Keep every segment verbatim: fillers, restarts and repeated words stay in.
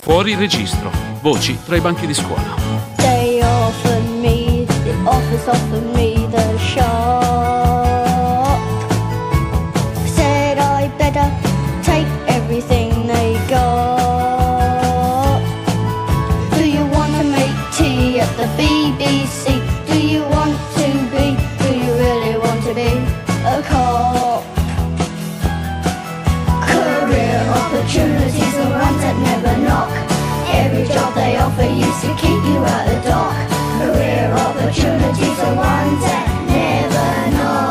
Fuori registro. Voci tra i banchi di scuola. They offered me, the office offered me the shop. Said I better take everything they got. Do you want to make tea at the B B C? Do you want to be, do you really want to be a cop? Career opportunities are ones that never knock. Every job they offer used to keep you out the dock. Career opportunities are ones that never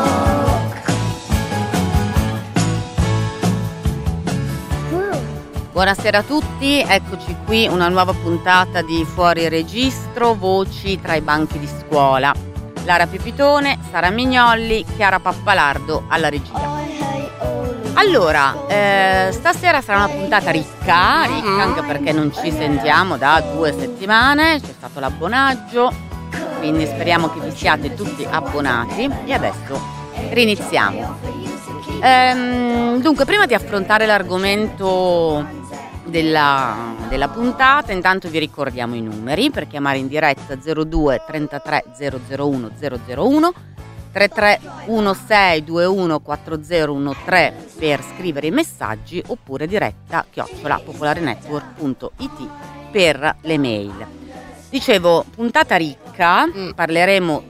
knock. Buonasera a tutti, eccoci qui, una nuova puntata di Fuori Registro, voci tra i banchi di scuola. Lara Pipitone, Sara Mignolli, Chiara Pappalardo alla regia. Allora, eh, stasera sarà una puntata ricca, ricca anche perché non ci sentiamo da due settimane, c'è stato l'abbonaggio, quindi speriamo che vi siate tutti abbonati e adesso riniziamo. Ehm, dunque, prima di affrontare l'argomento della, della puntata, intanto vi ricordiamo i numeri per chiamare in diretta zero due trentatré zero zero uno zero zero uno, tre tre uno sei due uno quattro zero uno tre per scrivere i messaggi oppure diretta chiocciola popolarenetwork punto it per le mail. Dicevo, puntata ricca, mm. parleremo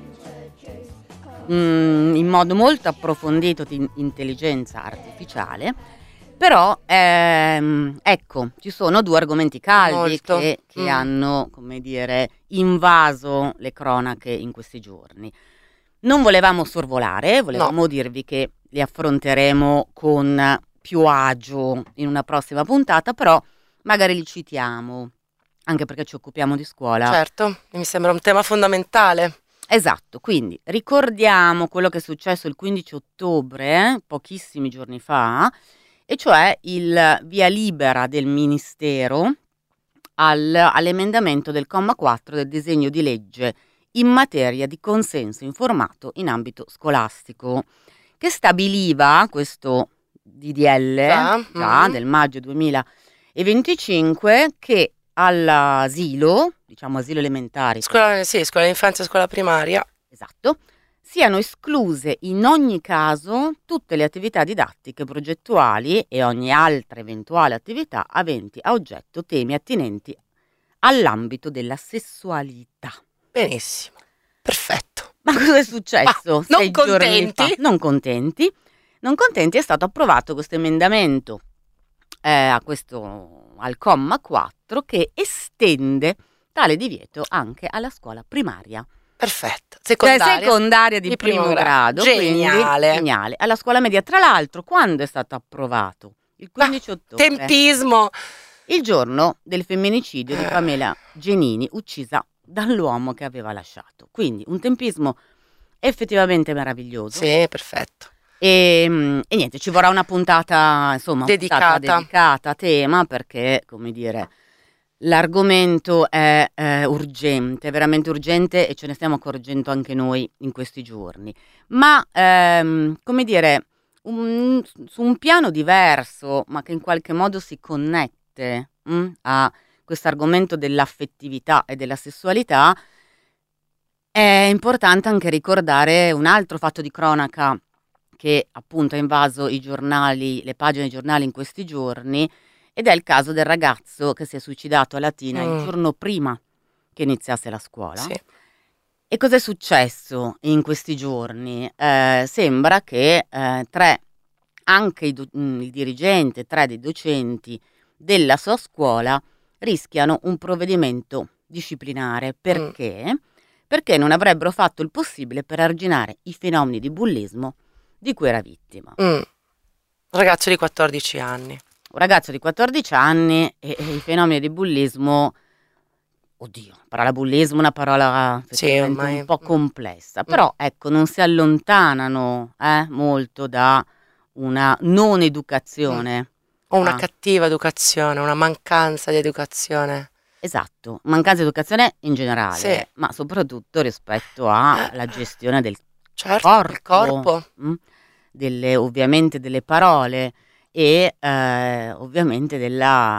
mm, in modo molto approfondito di intelligenza artificiale, però ehm, ecco, ci sono due argomenti caldi molto. che, che mm. hanno, come dire, invaso le cronache in questi giorni. Non volevamo sorvolare, volevamo no. dirvi che li affronteremo con più agio in una prossima puntata, però magari li citiamo, anche perché ci occupiamo di scuola. Certo, mi sembra un tema fondamentale. Esatto, quindi ricordiamo quello che è successo il quindici ottobre, eh, pochissimi giorni fa, e cioè il via libera del Ministero al, all'emendamento del comma quattro del disegno di legge in materia di consenso informato in ambito scolastico, che stabiliva questo D D L già, già mm. del maggio duemilaventicinque che all'asilo, diciamo asilo elementare, scuola, sì, scuola d'infanzia e scuola primaria, esatto, siano escluse in ogni caso tutte le attività didattiche progettuali e ogni altra eventuale attività aventi a oggetto temi attinenti all'ambito della sessualità. Benissimo, perfetto. Ma cosa è successo? Ah, non contenti? Non contenti. Non contenti è stato approvato questo emendamento eh, a questo, al comma quattro che estende tale divieto anche alla scuola primaria. Perfetto. Secondaria, cioè secondaria di, di primo, primo grado. Geniale. Quindi, geniale. Alla scuola media. Tra l'altro, quando è stato approvato? Il quindici ah, ottobre. Tempismo. Il giorno del femminicidio di Pamela Genini, uccisa dall'uomo che aveva lasciato. Quindi un tempismo effettivamente meraviglioso. Sì, perfetto. E, e niente, ci vorrà una puntata, insomma, dedicata. Puntata dedicata a tema, perché, come dire, l'argomento è eh, urgente, veramente urgente, e ce ne stiamo accorgendo anche noi in questi giorni. Ma, ehm, come dire, un, su un piano diverso, ma che in qualche modo si connette mh, a questo argomento dell'affettività e della sessualità, è importante anche ricordare un altro fatto di cronaca che appunto ha invaso i giornali, le pagine dei giornali in questi giorni, ed è il caso del ragazzo che si è suicidato a Latina mm. il giorno prima che iniziasse la scuola. Sì. E cos'è successo in questi giorni? Eh, sembra che eh, tre, anche il, il dirigente, tre dei docenti della sua scuola rischiano un provvedimento disciplinare. Perché? Mm. Perché non avrebbero fatto il possibile per arginare i fenomeni di bullismo di cui era vittima. Mm. Un ragazzo di quattordici anni. Un ragazzo di quattordici anni e, e i fenomeni di bullismo, oddio, la parola bullismo è una parola sì, ormai un po' complessa, però ecco, non si allontanano eh, molto da una non educazione. O una ah. cattiva educazione, una mancanza di educazione. Esatto, mancanza di educazione in generale, sì. ma soprattutto rispetto alla gestione del certo, corpo, il corpo. Mh, delle, ovviamente delle parole e eh, ovviamente della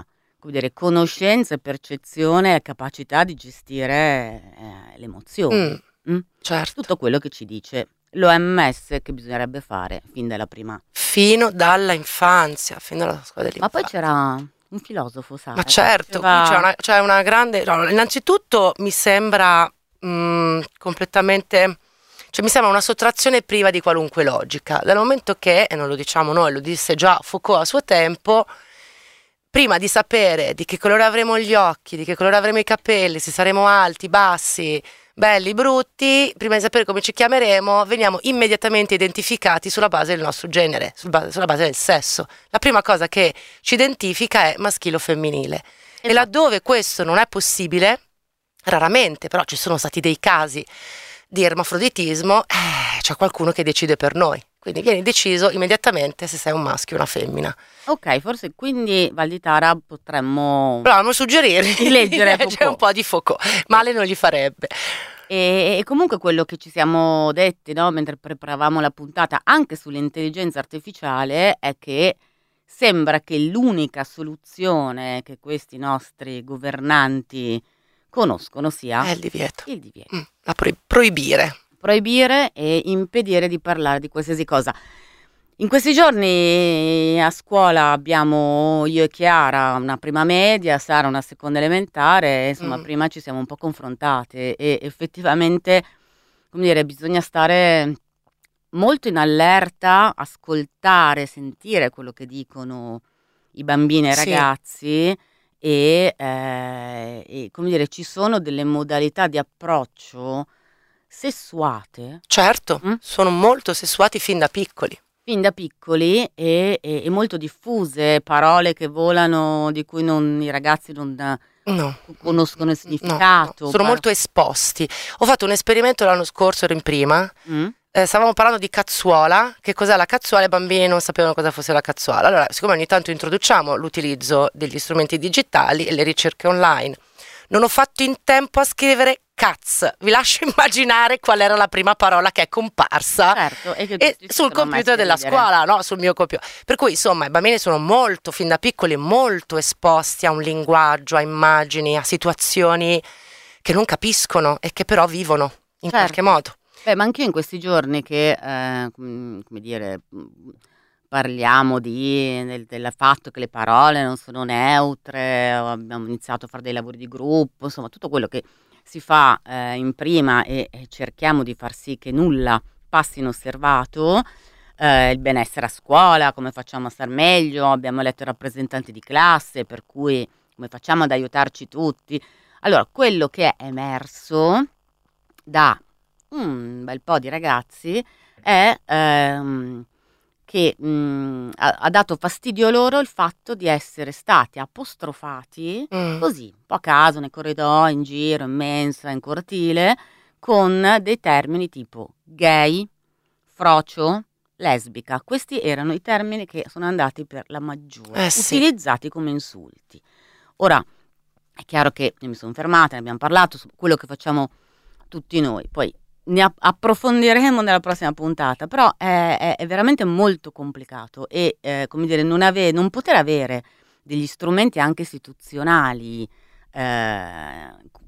come dire, conoscenza, percezione e capacità di gestire eh, le emozioni. Mm, mm? certo. Tutto quello che ci dice l'O M S che bisognerebbe fare fin dalla prima. Fino dalla infanzia, fino alla scuola Ma poi dell'infanzia. c'era un filosofo, Sara, Ma che certo, qui diceva- c'è una, c'è una grande... no, innanzitutto mi sembra mm, completamente... cioè mi sembra una sottrazione priva di qualunque logica, dal momento che, e non lo diciamo noi, lo disse già Foucault a suo tempo, prima di sapere di che colore avremo gli occhi, di che colore avremo i capelli, se saremo alti, bassi, belli, brutti, prima di sapere come ci chiameremo, veniamo immediatamente identificati sulla base del nostro genere, sul ba- sulla base del sesso. La prima cosa che ci identifica è maschile o femminile. E Esatto. laddove questo non è possibile, raramente, però ci sono stati dei casi di ermafroditismo, eh, c'è qualcuno che decide per noi. Quindi vieni deciso immediatamente se sei un maschio o una femmina. Ok, forse quindi Val di Tara potremmo... Proviamo a suggerire Di leggere c'è Foucault. un po' di Foucault, male non gli farebbe. E, e comunque quello che ci siamo detti, no, mentre preparavamo la puntata anche sull'intelligenza artificiale è che sembra che l'unica soluzione che questi nostri governanti conoscono sia È il divieto. il divieto. Mm, la pro- proibire. Proibire e impedire di parlare di qualsiasi cosa. In questi giorni a scuola abbiamo io e Chiara una prima media, Sara una seconda elementare, insomma Mm. prima ci siamo un po' confrontate e effettivamente, come dire, bisogna stare molto in allerta, ascoltare, sentire quello che dicono i bambini e i Sì. ragazzi e, eh, e, come dire, ci sono delle modalità di approccio sessuate Certo, Mm? sono molto sessuati fin da piccoli. fin da piccoli e, e- e molto diffuse, parole che volano di cui non- i ragazzi non eh, No. conoscono il No, no, significato. sono par- molto esposti. Ho fatto un esperimento l'anno scorso, ero in prima, Mm? eh, stavamo parlando di cazzuola, che cos'è la cazzuola, i bambini non sapevano cosa fosse la cazzuola. Allora, siccome ogni tanto introduciamo l'utilizzo degli strumenti digitali e le ricerche online, non ho fatto in tempo a scrivere caz. Vi lascio immaginare qual era la prima parola che è comparsa. Certo, e che E tutti si sul sono messi computer a della ridere. scuola, no? Sul mio computer. Per cui, insomma, i bambini sono molto, fin da piccoli, molto esposti a un linguaggio, a immagini, a situazioni che non capiscono e che però vivono in Certo. qualche modo. Beh, ma anche in questi giorni che, eh, com- come dire, mh, parliamo di, del, del fatto che le parole non sono neutre, o abbiamo iniziato a fare dei lavori di gruppo, insomma, tutto quello che si fa eh, in prima e, e cerchiamo di far sì che nulla passi inosservato, eh, il benessere a scuola, come facciamo a star meglio, abbiamo eletto i rappresentanti di classe, per cui come facciamo ad aiutarci tutti. Allora, quello che è emerso da un bel po' di ragazzi è ehm, che mh, ha, ha dato fastidio loro il fatto di essere stati apostrofati Mm. così, un po' a caso, nei corridoi, in giro, in mensa, in cortile, con dei termini tipo gay, frocio, lesbica. Questi erano i termini che sono andati per la maggiore, Eh sì. utilizzati come insulti. Ora, è chiaro che io mi sono fermata, ne abbiamo parlato, su quello che facciamo tutti noi, poi ne app- approfondiremo nella prossima puntata, però è, è- è veramente molto complicato e, eh, come dire, non, ave- non poter avere degli strumenti anche istituzionali eh,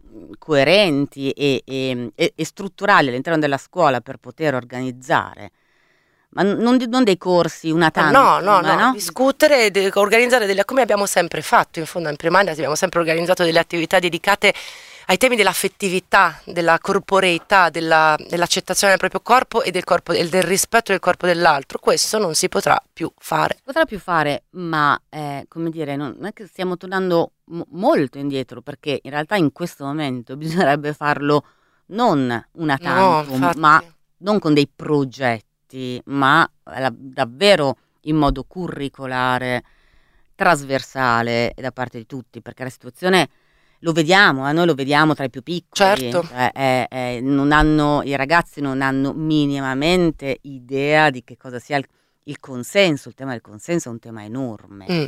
coerenti e, e- e- e strutturali all'interno della scuola per poter organizzare, ma n- non, di- non dei corsi una tantum, No, no, no, no? discutere, de- organizzare delle, come abbiamo sempre fatto, in fondo in primaria abbiamo sempre organizzato delle attività dedicate ai temi dell'affettività, della corporeità, della- dell'accettazione del proprio corpo e del, corpo, e del rispetto del corpo dell'altro. Questo non si potrà più fare. Potrà più fare, ma eh, come dire, non non è che stiamo tornando mo- molto indietro, perché in realtà in questo momento bisognerebbe farlo non una No, tantum, infatti. ma non con dei progetti, ma eh, davvero in modo curricolare, trasversale e da parte di tutti, perché la situazione lo vediamo, eh, noi lo vediamo tra i più piccoli, Certo. cioè, eh, eh, non hanno, i ragazzi non hanno minimamente idea di che cosa sia il, il consenso, il tema del consenso è un tema enorme. Mm.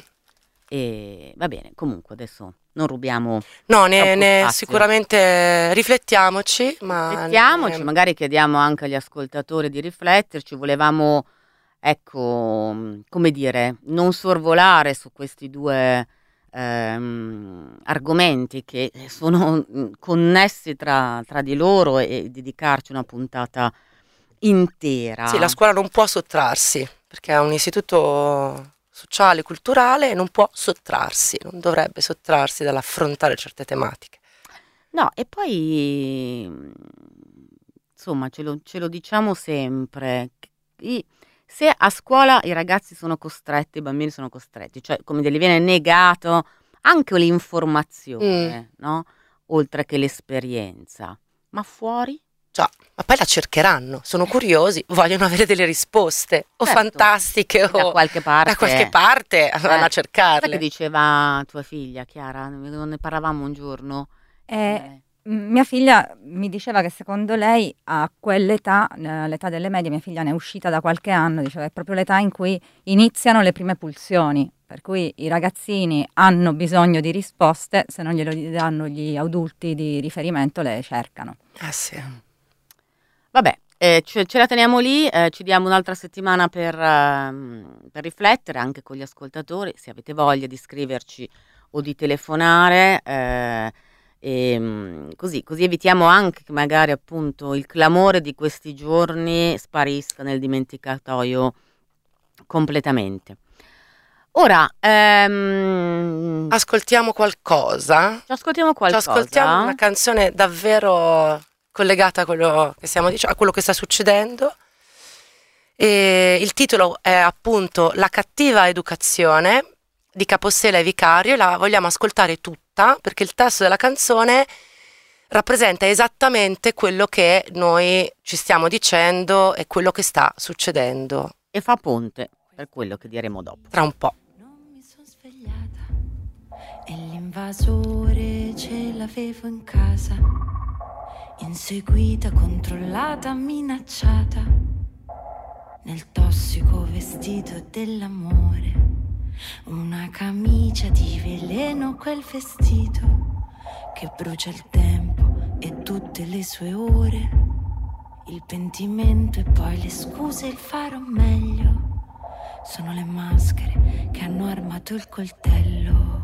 E va bene, comunque adesso non rubiamo, No, ne, Troppo ne- spazio. sicuramente riflettiamoci, ma riflettiamoci, ne- magari chiediamo anche agli ascoltatori di rifletterci, volevamo, ecco, mh, come dire, non sorvolare su questi due ehm, argomenti che sono mm, connessi tra, tra di loro e dedicarci una puntata intera. Sì, la scuola non può sottrarsi, perché è un istituto sociale, culturale, e non può sottrarsi, non dovrebbe sottrarsi dall'affrontare certe tematiche. No, e poi mm, insomma ce lo, ce lo diciamo sempre. I- se a scuola i ragazzi sono costretti, i bambini sono costretti, cioè come gli viene negato anche l'informazione, no? Oltre che l'esperienza, ma fuori? Già, ma poi la cercheranno, sono curiosi, vogliono avere delle risposte, o Certo, fantastiche da o qualche parte. da qualche parte, vanno a Sai che cercarle. diceva tua figlia, Chiara? Ne ne parlavamo un giorno. Eh, Eh, m- mia figlia mi diceva che secondo lei a quell'età, eh, l'età delle medie, mia figlia ne è uscita da qualche anno, diceva è proprio l'età in cui iniziano le prime pulsioni, per cui i ragazzini hanno bisogno di risposte, se non glielo danno gli adulti di riferimento le cercano. Ah sì. Vabbè, eh, ce, ce la teniamo lì, eh, ci diamo un'altra settimana per, ehm, per riflettere anche con gli ascoltatori, se avete voglia di scriverci o di telefonare, eh, e, mm, così, così evitiamo anche che magari appunto il clamore di questi giorni sparisca nel dimenticatoio completamente. Ora, ehm, Ascoltiamo qualcosa. ci ascoltiamo Ci qualcosa. ascoltiamo una canzone davvero collegata a quello che stiamo dicendo, a quello che sta succedendo. E il titolo è appunto La cattiva educazione di Capostela e Vicario. La vogliamo ascoltare tutta perché il testo della canzone rappresenta esattamente quello che noi ci stiamo dicendo e quello che sta succedendo E fa ponte per quello che diremo dopo. tra un po'. Non mi sono svegliata e l'invasore ce l'avevo in casa, inseguita, controllata, minacciata, nel tossico vestito dell'amore, una camicia di veleno, quel vestito che brucia il tempo e tutte le sue ore, il pentimento e poi le scuse, il fare meglio. Sono le maschere che hanno armato il coltello.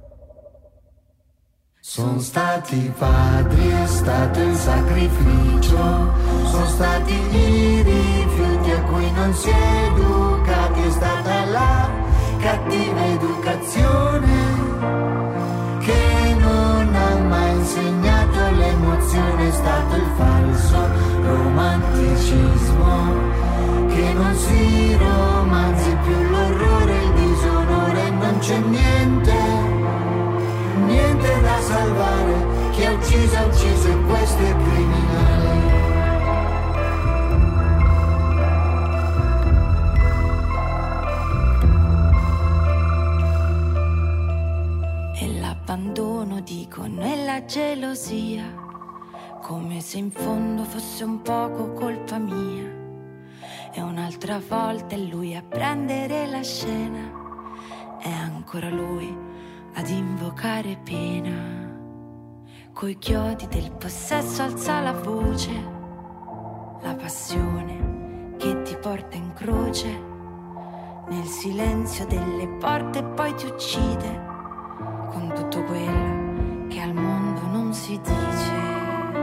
Sono stati i padri, è stato il sacrificio, sono stati i rifiuti a cui non si è educati, è stata la cattiva educazione che non ha mai insegnato l'emozione, è stato il falso romanticismo che non si romanzi più l'orrore, il disonore, non c'è niente, niente da salvare, chi ha ucciso ha ucciso e questo è criminale. E l'abbandono dicono e la gelosia, come se in fondo fosse un poco colpa mia. E un'altra volta è lui a prendere la scena, è ancora lui ad invocare pena. Coi chiodi del possesso alza la voce, la passione che ti porta in croce, nel silenzio delle porte e poi ti uccide, con tutto quello che al mondo non si dice.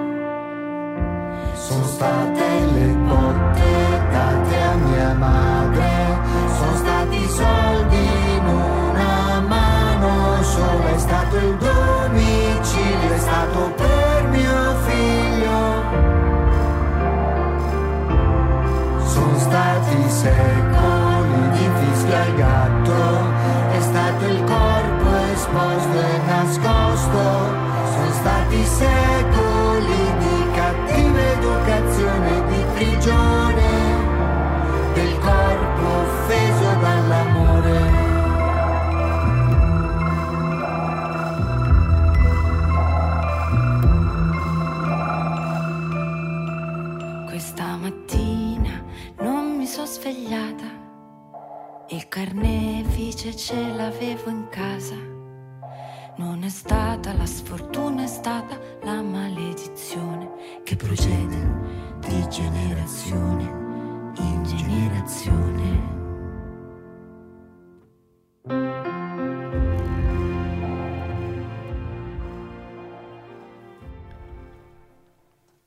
Sono state le botte date a mia madre, sono stati i soldi in una mano sola, è stato il domicilio, è stato per mio figlio. Sono stati secoli di fischio al gatto, è stato il corpo esposto e nascosto, sono stati secoli di cattiva educazione, di prigione del corpo offeso dall'amore. Questa mattina non mi sono svegliata, il carnefice ce l'avevo in casa. Non è stata la sfortuna, è stata la maledizione che procede di generazione in generazione.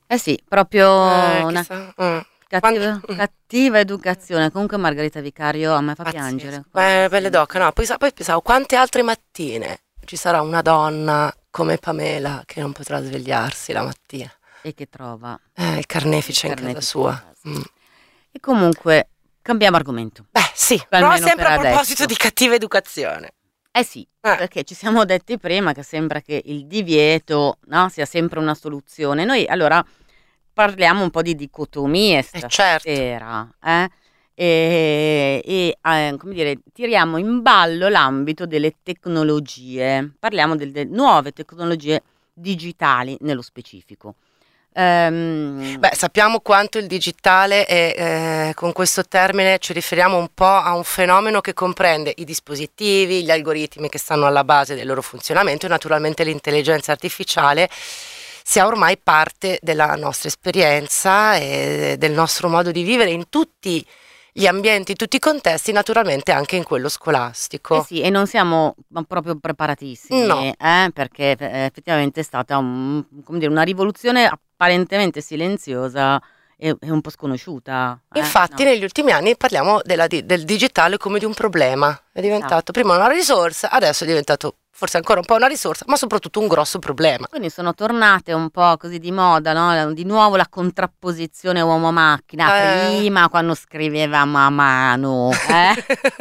Eh sì, proprio Eh, una chissà, eh. cattiva, Quant- cattiva educazione. Comunque Margherita Vicario a me fa Pazzesco. piangere. Beh, belle doc, no, poi, sa- poi pensavo quante altre mattine ci sarà una donna come Pamela che non potrà svegliarsi la mattina. E che trova Eh, il carnefice il in casa carnefice sua. in casa. Mm. E comunque cambiamo argomento. Beh, sì, Almeno però sempre per a proposito adesso. di cattiva educazione. Eh sì, Eh. perché ci siamo detti prima che sembra che il divieto, no, sia sempre una soluzione. Noi allora parliamo un po' di dicotomie Eh, certo. stasera, eh? E, e, eh, come dire, tiriamo in ballo l'ambito delle tecnologie. Parliamo delle nuove tecnologie digitali nello specifico. Ehm, Beh, sappiamo quanto il digitale è, eh, con questo termine ci riferiamo un po' a un fenomeno che comprende i dispositivi, gli algoritmi che stanno alla base del loro funzionamento e naturalmente l'intelligenza artificiale sia ormai parte della nostra esperienza e del nostro modo di vivere in tutti gli ambienti, in tutti i contesti, naturalmente anche in quello scolastico. Eh sì, e non siamo ma proprio preparatissimi, No. eh, perché eh, effettivamente è stata un- come dire, una rivoluzione apparentemente silenziosa e, e un po' sconosciuta. eh, Infatti, no. negli ultimi anni parliamo della di- del digitale come di un problema. È diventato Esatto. prima una risorsa, adesso è diventato forse ancora un po' una risorsa, ma soprattutto un grosso problema. Quindi sono tornate un po' così di moda, no? Di nuovo la contrapposizione uomo-macchina. Eh. Prima quando scrivevamo a mano, eh?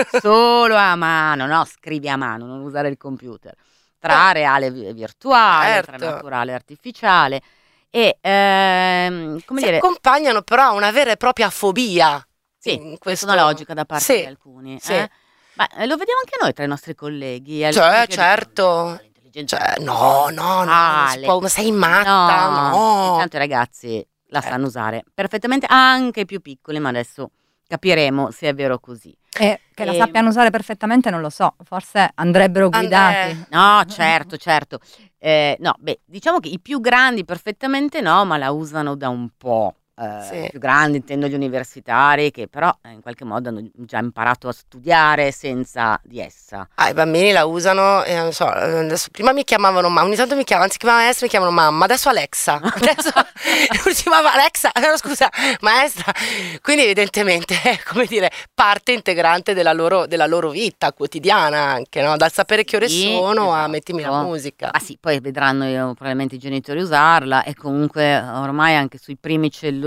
Solo a mano, no? Scrivi a mano, non usare il computer. Tra Eh. reale e virtuale, tra Certo. naturale e artificiale. E ehm, come Si dire, accompagnano però a una vera e propria fobia. sì, in questo... tecnologica da parte Sì, di alcuni. sì. eh? Ma eh, lo vediamo anche noi tra i nostri colleghi. eh, Cioè, alcuni che certo. dicono, "L'intelligenza Cioè, no, no, no, non si artificiale". può, sei matta, no. Intanto i ragazzi la Eh. sanno usare perfettamente, anche i più piccoli, ma adesso capiremo se è vero così. E che la Ehm, sappiano usare perfettamente non lo so, forse andrebbero guidati. Andè. No, certo, certo. Eh, no, beh, diciamo che i più grandi perfettamente no, ma la usano da un po'. Eh, Sì. I più grandi intendo gli universitari che però eh, in qualche modo hanno già imparato a studiare senza di essa. Ah, i bambini la usano, eh, non so, eh, adesso prima mi chiamavano mamma, ogni tanto mi chiamano, anziché maestra mi chiamano mamma, adesso Alexa, adesso l'ultima va- Alexa, no, scusa, maestra, quindi evidentemente è, come dire, parte integrante della loro, della loro vita quotidiana anche, no? Dal sapere che ore Sì, sono a esatto. mettimi la musica. Ah sì, poi vedranno io, probabilmente i genitori usarla e comunque ormai anche sui primi cellulari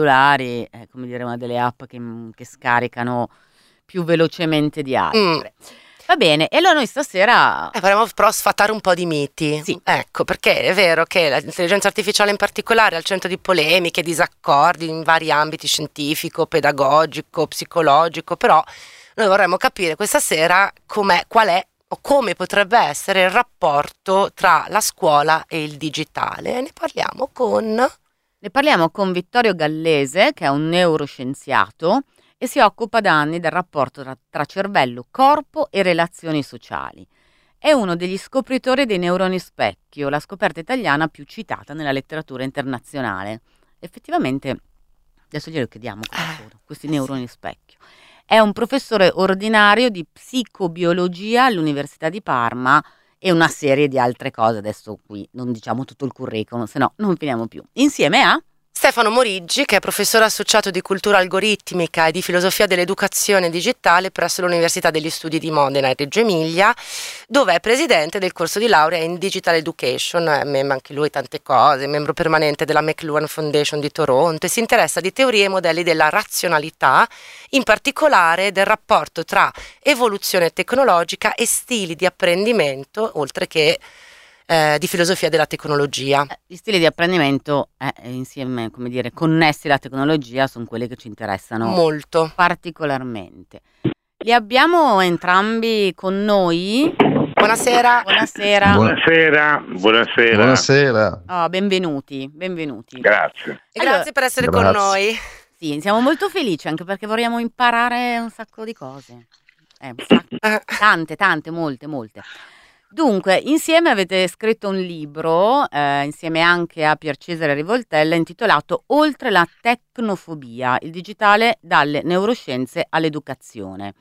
è come dire una delle app che, che scaricano più velocemente di altre. Va bene, e allora noi stasera Eh, vorremmo però sfatare un po' di miti. Sì. Ecco, perché è vero che l'intelligenza artificiale in particolare è al centro di polemiche, disaccordi in vari ambiti scientifico, pedagogico, psicologico, però noi vorremmo capire questa sera com'è, qual è o come potrebbe essere il rapporto tra la scuola e il digitale. Ne parliamo con... ne parliamo con Vittorio Gallese, che è un neuroscienziato e si occupa da anni del rapporto tra, tra cervello, corpo e relazioni sociali. È uno degli scopritori dei neuroni specchio, la scoperta italiana più citata nella letteratura internazionale. Effettivamente, adesso glielo chiediamo cosa Eh, sono questi neuroni specchio. È un professore ordinario di psicobiologia all'Università di Parma e una serie di altre cose. Adesso qui non diciamo tutto il curriculum, se no non finiamo più. Insieme a... Stefano Moriggi, che è professore associato di cultura algoritmica e di filosofia dell'educazione digitale presso l'Università degli Studi di Modena e Reggio Emilia, dove è presidente del corso di laurea in Digital Education, è membro anche lui tante cose, è membro permanente della McLuhan Foundation di Toronto e si interessa di teorie e modelli della razionalità, in particolare del rapporto tra evoluzione tecnologica e stili di apprendimento, oltre che eh, di filosofia della tecnologia. Eh, Gli stili di apprendimento, eh, insieme, come dire, connessi alla tecnologia, sono quelli che ci interessano Molto. particolarmente. Li abbiamo entrambi con noi. Buonasera. Buonasera. Buonasera, buonasera. Buonasera. Oh, benvenuti, benvenuti. Grazie. E Allora- grazie per essere Grazie. con noi. Sì, siamo molto felici anche perché vorremmo imparare un sacco di cose. Eh, un sacco. Eh, Tante, tante, molte, molte. Dunque, insieme avete scritto un libro, eh, insieme anche a Pier Cesare Rivoltella, intitolato Oltre la tecnofobia, il digitale dalle neuroscienze all'educazione.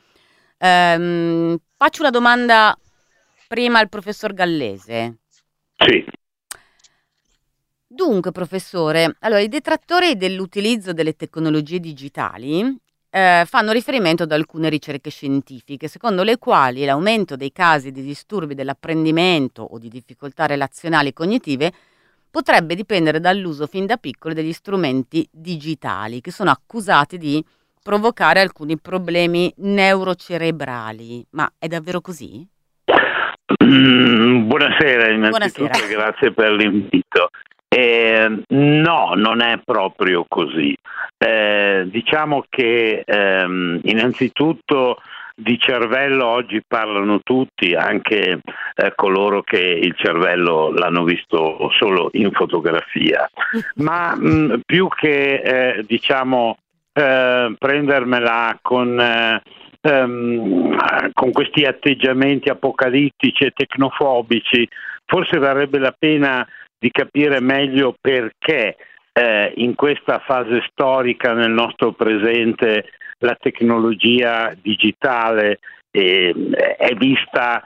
Ehm, faccio una domanda prima al professor Gallese. Sì, Dunque, professore, allora i detrattori dell'utilizzo delle tecnologie digitali eh, fanno riferimento ad alcune ricerche scientifiche, secondo le quali l'aumento dei casi di disturbi dell'apprendimento o di difficoltà relazionali cognitive potrebbe dipendere dall'uso fin da piccoli degli strumenti digitali, che sono accusati di provocare alcuni problemi neurocerebrali. Ma è davvero così? Mm, Buonasera, innanzitutto Buonasera. grazie per l'invito. Eh, no, non è proprio così. Eh, diciamo che ehm, innanzitutto di cervello oggi parlano tutti, anche eh, coloro che il cervello l'hanno visto solo in fotografia, ma mh, più che eh, diciamo eh, prendermela con eh, ehm, con questi atteggiamenti apocalittici e tecnofobici, forse varrebbe la pena di capire meglio perché eh, in questa fase storica nel nostro presente la tecnologia digitale eh, è vista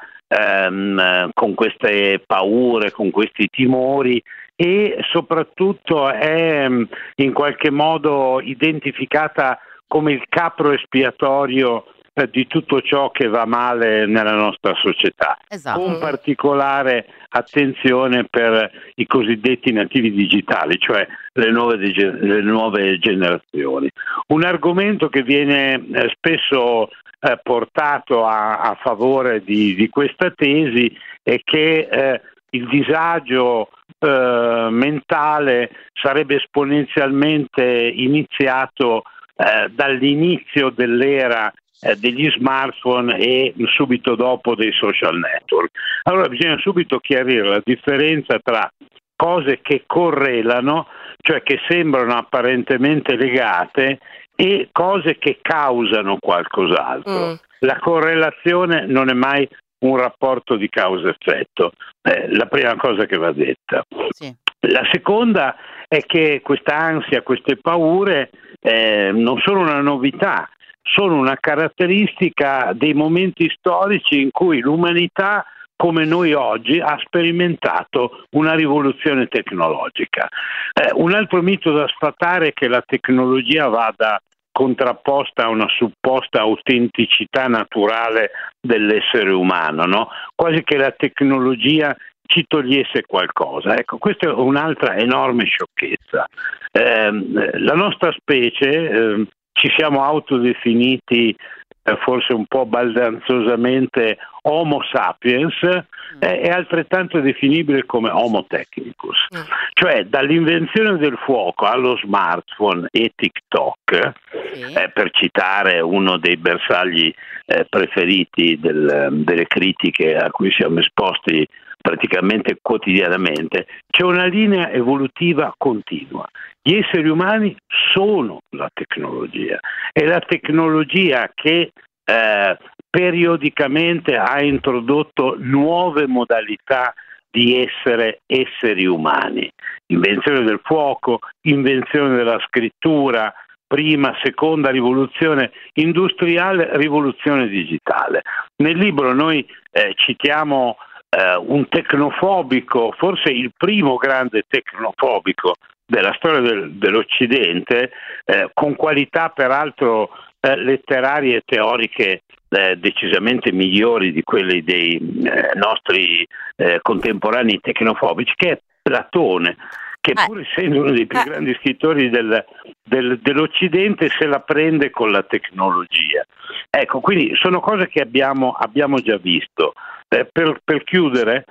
ehm, con queste paure, con questi timori, e soprattutto è in qualche modo identificata come il capro espiatorio eh, di tutto ciò che va male nella nostra società, Esatto. con particolare attenzione per i cosiddetti nativi digitali, cioè le nuove, dege- le nuove generazioni. Un argomento che viene eh, spesso eh, portato a, a favore di, di questa tesi è che eh, il disagio eh, mentale sarebbe esponenzialmente iniziato eh, dall'inizio dell'era eh, degli smartphone e subito dopo dei social network. Allora bisogna subito chiarire la differenza tra cose che correlano, cioè che sembrano apparentemente legate, e cose che causano qualcos'altro. Mm. La correlazione non è mai un rapporto di causa-effetto, è la prima cosa che va detta. Sì. La seconda è che questa ansia, queste paure eh, non sono una novità, sono una caratteristica dei momenti storici in cui l'umanità, come noi oggi, ha sperimentato una rivoluzione tecnologica. Eh, un altro mito da sfatare è che la tecnologia vada contrapposta a una supposta autenticità naturale dell'essere umano, no? Quasi che la tecnologia ci togliesse qualcosa. Ecco, questa è un'altra enorme sciocchezza. Eh, la nostra specie, eh, ci siamo autodefiniti eh, forse un po' baldanzosamente Homo sapiens, Mm. eh, è altrettanto definibile come Homo technicus. Mm. Cioè dall'invenzione del fuoco allo smartphone e TikTok, Sì. eh, per citare uno dei bersagli eh, preferiti del, delle critiche a cui siamo esposti praticamente quotidianamente, c'è una linea evolutiva continua. Gli esseri umani sono la tecnologia, è la tecnologia che eh, periodicamente ha introdotto nuove modalità di essere esseri umani. Invenzione del fuoco, invenzione della scrittura, prima, seconda rivoluzione industriale, rivoluzione digitale. Nel libro noi eh, citiamo eh, un tecnofobico, forse il primo grande tecnofobico della storia del, dell'Occidente, eh, con qualità peraltro eh, letterarie e teoriche eh, decisamente migliori di quelle dei eh, nostri eh, contemporanei tecnofobici, che è Platone, che Eh. pur essendo uno dei più Eh. grandi scrittori del, del, dell'Occidente se la prende con la tecnologia. Ecco, quindi sono cose che abbiamo, abbiamo già visto. Eh, per, per chiudere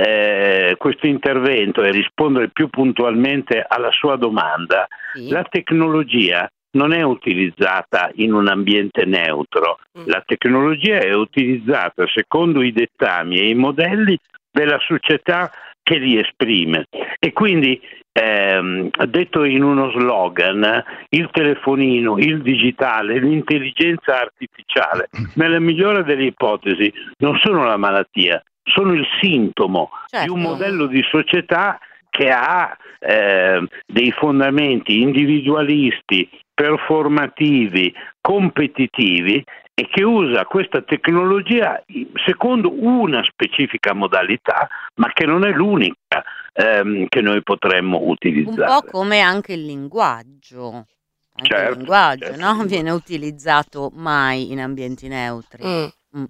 eh, questo intervento e rispondere più puntualmente alla sua domanda, Sì. la tecnologia non è utilizzata in un ambiente neutro, Mm. la tecnologia è utilizzata secondo i dettami e i modelli della società che li esprime, e quindi ehm, detto in uno slogan, il telefonino, il digitale, l'intelligenza artificiale, nella migliore delle ipotesi non sono la malattia, sono il sintomo Certo. di un modello di società che ha eh, dei fondamenti individualisti, performativi, competitivi, e che usa questa tecnologia secondo una specifica modalità, ma che non è l'unica ehm, che noi potremmo Un utilizzare. po' come anche il linguaggio. Anche il Certo, linguaggio, certo, no? il Viene linguaggio. utilizzato mai in ambienti neutri. Mm. Mm.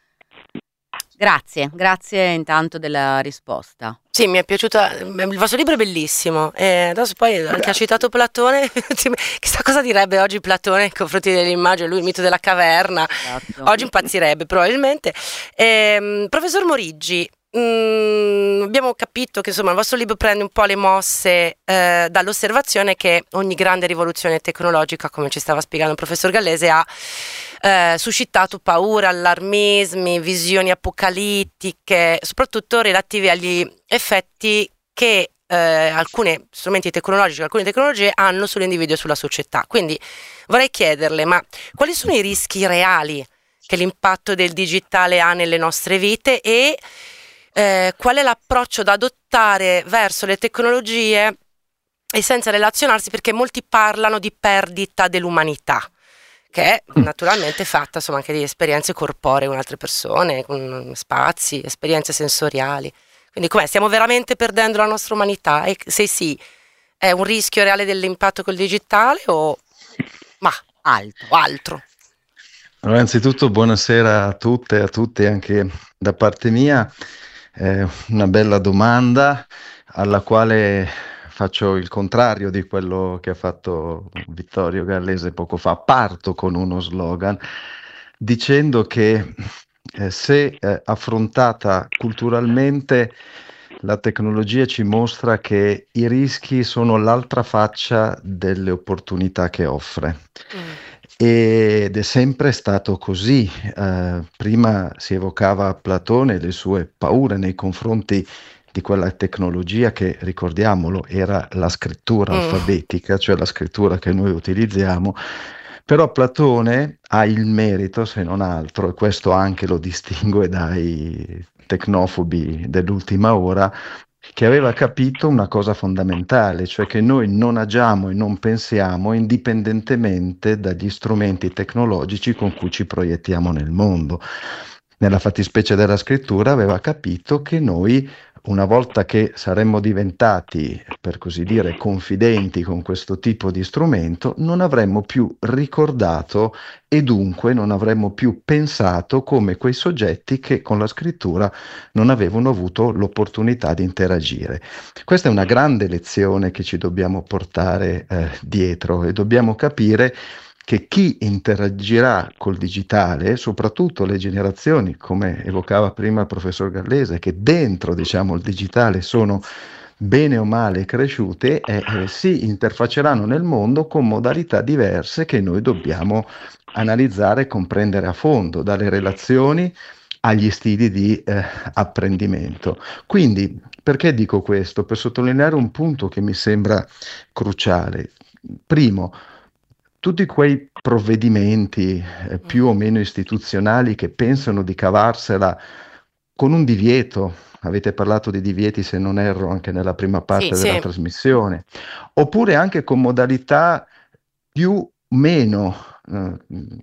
Grazie, grazie intanto della risposta. Sì, mi è piaciuta, il vostro libro è bellissimo, e adesso poi che ha citato Platone, chissà cosa direbbe oggi Platone nei confronti dell'immagine, lui il mito della caverna, Esatto. oggi impazzirebbe probabilmente. Ehm, professor Moriggi, mm, abbiamo capito che insomma il vostro libro prende un po' le mosse eh, dall'osservazione che ogni grande rivoluzione tecnologica, come ci stava spiegando il professor Gallese, ha eh, suscitato paura, allarmismi, visioni apocalittiche, soprattutto relative agli effetti che eh, alcuni strumenti tecnologici, alcune tecnologie hanno sull'individuo e sulla società. Quindi vorrei chiederle, ma quali sono i rischi reali che l'impatto del digitale ha nelle nostre vite e eh, qual è l'approccio da adottare verso le tecnologie e senza relazionarsi, perché molti parlano di perdita dell'umanità, che è naturalmente fatta insomma anche di esperienze corporee con altre persone, con spazi, esperienze sensoriali. Quindi com'è? Stiamo veramente perdendo la nostra umanità? E se sì, è un rischio reale dell'impatto col digitale o ma Altro. o altro? Allora, innanzitutto buonasera a tutte e a tutti anche da parte mia. Eh, una bella domanda alla quale faccio il contrario di quello che ha fatto Vittorio Gallese poco fa. Parto con uno slogan dicendo che eh, se eh, affrontata culturalmente, la tecnologia ci mostra che i rischi sono l'altra faccia delle opportunità che offre. Mm. Ed è sempre stato così. Eh, prima si evocava Platone e le sue paure nei confronti di quella tecnologia che, ricordiamolo, era la scrittura Mm. alfabetica, cioè la scrittura che noi utilizziamo. Però Platone ha il merito, se non altro, e questo anche lo distingue dai tecnofobi dell'ultima ora, che aveva capito una cosa fondamentale, cioè che noi non agiamo e non pensiamo indipendentemente dagli strumenti tecnologici con cui ci proiettiamo nel mondo. Nella fattispecie della scrittura aveva capito che noi, una volta che saremmo diventati, per così dire, confidenti con questo tipo di strumento, non avremmo più ricordato e dunque non avremmo più pensato come quei soggetti che con la scrittura non avevano avuto l'opportunità di interagire. Questa è una grande lezione che ci dobbiamo portare eh, dietro, e dobbiamo capire che chi interagirà col digitale, soprattutto le generazioni, come evocava prima il professor Gallese, che dentro, diciamo, il digitale sono bene o male cresciute, eh, eh, si interfacceranno nel mondo con modalità diverse che noi dobbiamo analizzare e comprendere a fondo, dalle relazioni agli stili di eh, apprendimento. Quindi, perché dico questo? Per sottolineare un punto che mi sembra cruciale. Primo, tutti quei provvedimenti eh, più o meno istituzionali che pensano di cavarsela con un divieto, avete parlato di divieti se non erro anche nella prima parte Sì, della sì. trasmissione, oppure anche con modalità più o meno, eh,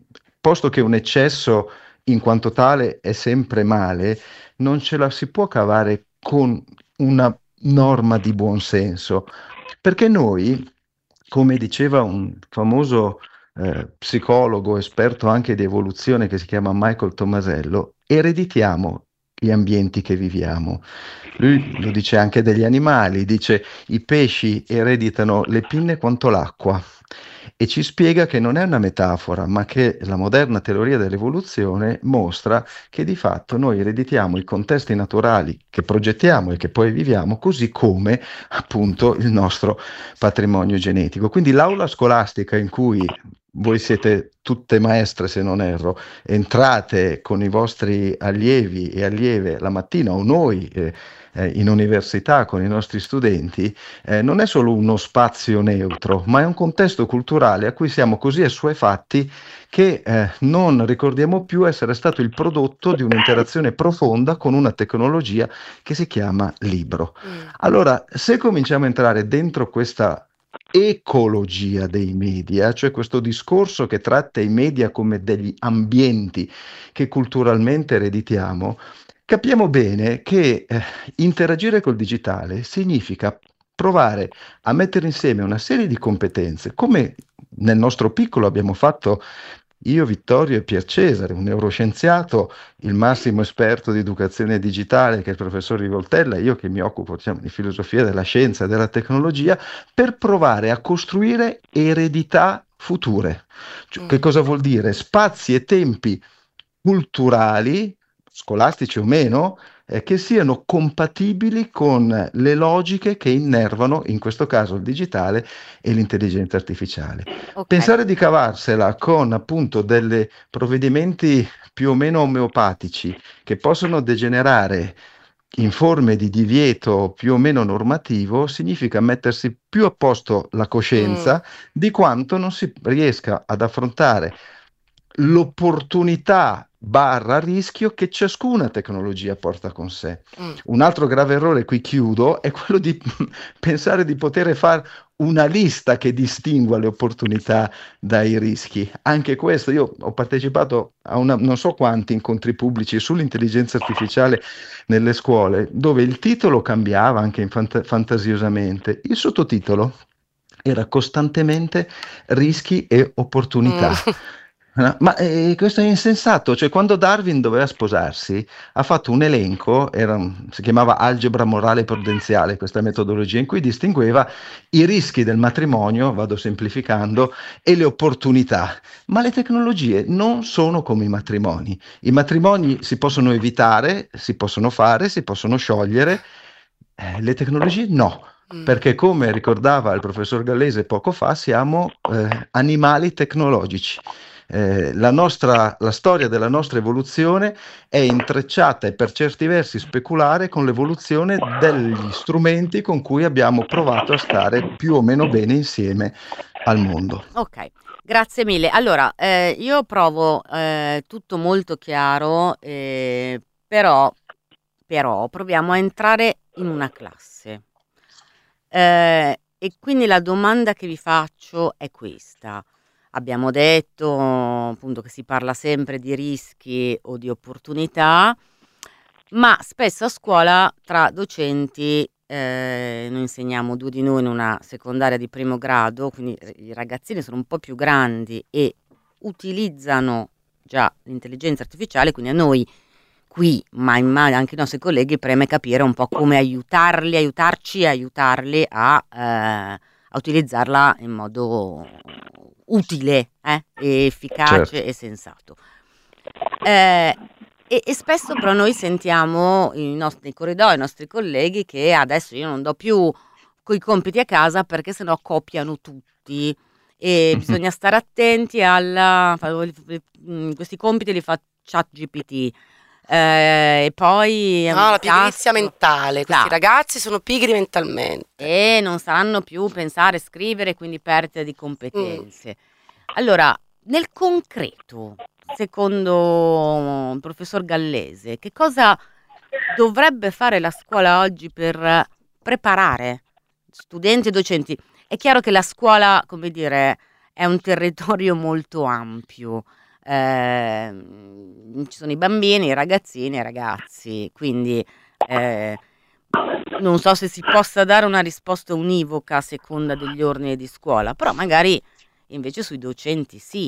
posto che un eccesso in quanto tale è sempre male, non ce la si può cavare con una norma di buon senso, perché noi, come diceva un famoso eh, psicologo esperto anche di evoluzione che si chiama Michael Tomasello, ereditiamo gli ambienti che viviamo. Lui lo dice anche degli animali, dice i pesci ereditano le pinne quanto l'acqua, e ci spiega che non è una metafora, ma che la moderna teoria dell'evoluzione mostra che di fatto noi ereditiamo i contesti naturali che progettiamo e che poi viviamo, così come appunto il nostro patrimonio genetico. Quindi l'aula scolastica in cui voi siete tutte maestre, se non erro, entrate con i vostri allievi e allieve la mattina, o noi eh, eh, in università con i nostri studenti, eh, non è solo uno spazio neutro, ma è un contesto culturale a cui siamo così assuefatti che eh, non ricordiamo più essere stato il prodotto di un'interazione profonda con una tecnologia che si chiama libro. Mm. Allora, se cominciamo a entrare dentro questa ecologia dei media, cioè questo discorso che tratta i media come degli ambienti che culturalmente ereditiamo, capiamo bene che eh, interagire col digitale significa provare a mettere insieme una serie di competenze, come nel nostro piccolo abbiamo fatto io, Vittorio e Pier Cesare, un neuroscienziato, il massimo esperto di educazione digitale, che è il professor Rivoltella, e io che mi occupo, diciamo, di filosofia della scienza e della tecnologia, per provare a costruire eredità future. Cioè, che cosa vuol dire? Spazi e tempi culturali, scolastici o meno, eh, che siano compatibili con le logiche che innervano, in questo caso il digitale e l'intelligenza artificiale. Ok. Pensare di cavarsela con appunto dei provvedimenti più o meno omeopatici che possono degenerare in forme di divieto più o meno normativo significa mettersi più a posto la coscienza di quanto non si riesca ad affrontare l'opportunità barra rischio che ciascuna tecnologia porta con sé. Mm. Un altro grave errore, qui chiudo, è quello di pensare di poter fare una lista che distingua le opportunità dai rischi. Anche questo, io ho partecipato a una, non so quanti incontri pubblici sull'intelligenza artificiale nelle scuole, dove il titolo cambiava anche in fant- fantasiosamente, il sottotitolo era costantemente rischi e opportunità. Mm. No, ma eh, questo è insensato, cioè quando Darwin doveva sposarsi ha fatto un elenco, era un- si chiamava algebra morale prudenziale, questa metodologia in cui distingueva i rischi del matrimonio, vado semplificando, e le opportunità. Ma le tecnologie non sono come i matrimoni. I matrimoni si possono evitare, si possono fare, si possono sciogliere, eh, le tecnologie no. Mm. Perché come ricordava il professor Gallese poco fa, siamo eh, animali tecnologici. Eh, la nostra, la storia della nostra evoluzione è intrecciata e per certi versi speculare con l'evoluzione degli strumenti con cui abbiamo provato a stare più o meno bene insieme al mondo. Ok, grazie mille. Allora, eh, io provo eh, tutto molto chiaro, eh, però, però proviamo a entrare in una classe. Eh, e quindi la domanda che vi faccio è questa. Abbiamo detto appunto che si parla sempre di rischi o di opportunità, ma spesso a scuola tra docenti, eh, noi insegniamo due di noi in una secondaria di primo grado, quindi i ragazzini sono un po' più grandi e utilizzano già l'intelligenza artificiale, quindi a noi qui, ma immagino anche i nostri colleghi, preme capire un po' come aiutarli, aiutarci e aiutarli a, eh, a utilizzarla in modo utile, eh, e efficace Certo. e sensato. Eh, e, e spesso però noi sentiamo i nostri, nei corridoi, i nostri colleghi che adesso io non do più coi compiti a casa perché sennò copiano tutti e bisogna stare attenti alla questi compiti li fa ChatGPT. Eh, e poi è un No, la pigrizia disastro. mentale. Questi Esatto. ragazzi sono pigri mentalmente. E non sanno più pensare, scrivere, quindi perdita di competenze. Allora, nel concreto, secondo il professor Gallese, che cosa dovrebbe fare la scuola oggi per preparare studenti e docenti? È chiaro che la scuola, come dire, è un territorio molto ampio. Eh, ci sono i bambini, i ragazzini e i ragazzi, quindi eh, non so se si possa dare una risposta univoca a seconda degli ordini di scuola, però magari invece sui docenti sì.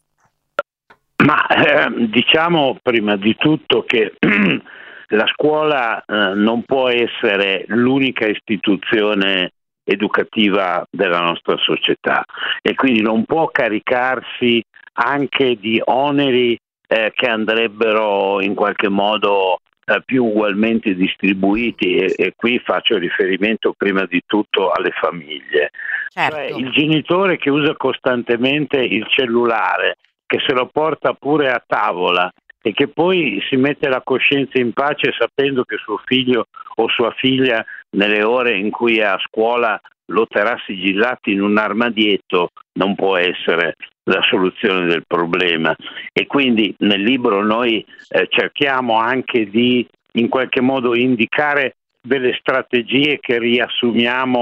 Ma eh, diciamo prima di tutto che la scuola eh, non può essere l'unica istituzione educativa della nostra società e quindi non può caricarsi anche di oneri eh, che andrebbero in qualche modo eh, più ugualmente distribuiti e, e qui faccio riferimento prima di tutto alle famiglie. Certo. Cioè, il genitore che usa costantemente il cellulare, che se lo porta pure a tavola e che poi si mette la coscienza in pace sapendo che suo figlio o sua figlia nelle ore in cui è a scuola lo terrà sigillato in un armadietto, non può essere la soluzione del problema. E quindi nel libro noi eh, cerchiamo anche di in qualche modo indicare delle strategie che riassumiamo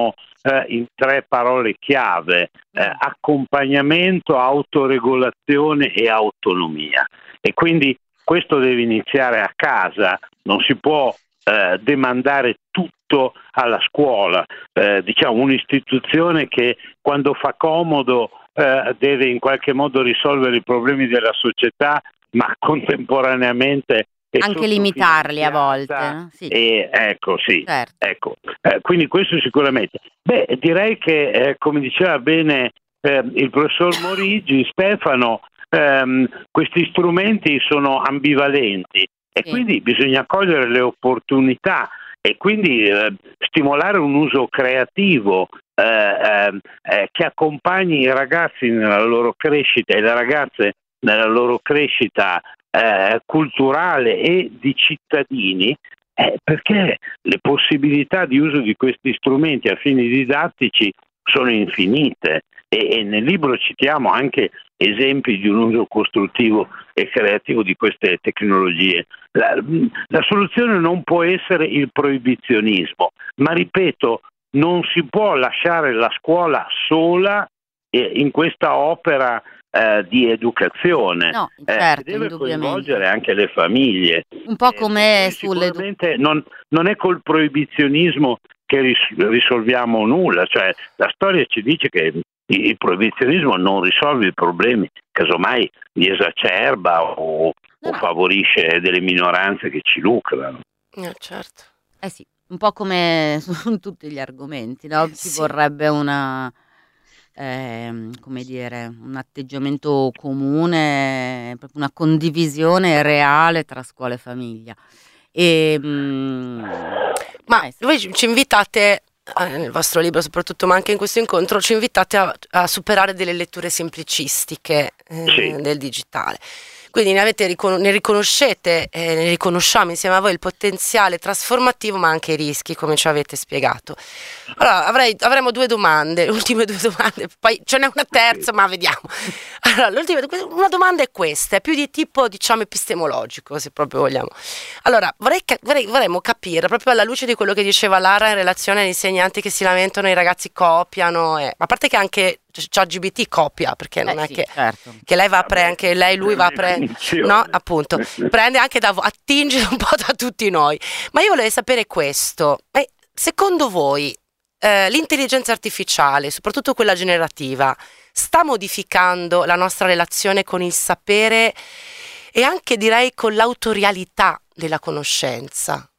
eh, in tre parole chiave: eh, accompagnamento, autoregolazione e autonomia. E quindi questo deve iniziare a casa, non si può eh, demandare tutto alla scuola, eh, diciamo un'istituzione che quando fa comodo eh, deve in qualche modo risolvere i problemi della società, ma contemporaneamente è Anche limitarli a volte, no? Sì. E ecco, sì, Certo. ecco. Eh, quindi questo sicuramente. Beh, direi che eh, come diceva bene eh, il professor Morigi, Stefano, ehm, questi strumenti sono ambivalenti e Sì. quindi bisogna cogliere le opportunità e quindi eh, stimolare un uso creativo eh, eh, eh, che accompagni i ragazzi nella loro crescita e le ragazze nella loro crescita eh, culturale e di cittadini, eh, perché le possibilità di uso di questi strumenti a fini didattici sono infinite e, e nel libro citiamo anche esempi di un uso costruttivo e creativo di queste tecnologie. La, la soluzione non può essere il proibizionismo, ma ripeto, non si può lasciare la scuola sola eh, in questa opera eh, di educazione. No, Eh, certo, deve indubbiamente. coinvolgere anche le famiglie. Un po' Eh, come quindi sulle sicuramente non, non è col proibizionismo che ris- risolviamo nulla, cioè la storia ci dice che il, il proibizionismo non risolve i problemi, casomai li esacerba o, o favorisce delle minoranze che ci lucrano. Eh, certo. Eh sì, un po' come su tutti gli argomenti, no? Ci Sì. vorrebbe una, ehm, come dire, un atteggiamento comune, proprio una condivisione reale tra scuola e famiglia. E, mm, Ma eh sì. voi ci ci invitate, eh, nel vostro libro soprattutto, ma anche in questo incontro, ci invitate a, a superare delle letture semplicistiche eh, Sì. del digitale. Quindi ne, avete ricon- ne riconoscete, eh, ne riconosciamo insieme a voi il potenziale trasformativo, ma anche i rischi, come ci avete spiegato. Allora, avrei- avremo due domande, le ultime due domande, poi ce n'è una terza, ma vediamo. Allora, l'ultima, una domanda è questa, è più di tipo, diciamo, epistemologico, se proprio vogliamo. Allora, vorrei ca- vorrei- vorremmo capire, proprio alla luce di quello che diceva Lara in relazione agli insegnanti che si lamentano, i ragazzi copiano, eh, a parte che anche ChatGPT copia, perché non Eh è sì, che, certo. che lei va a pre, anche lei, lui va a pre, Definizione. no, appunto, prende anche da, attinge un po' da tutti noi. Ma io volevo sapere questo, eh, secondo voi eh, l'intelligenza artificiale, soprattutto quella generativa, sta modificando la nostra relazione con il sapere e anche, direi, con l'autorialità della conoscenza?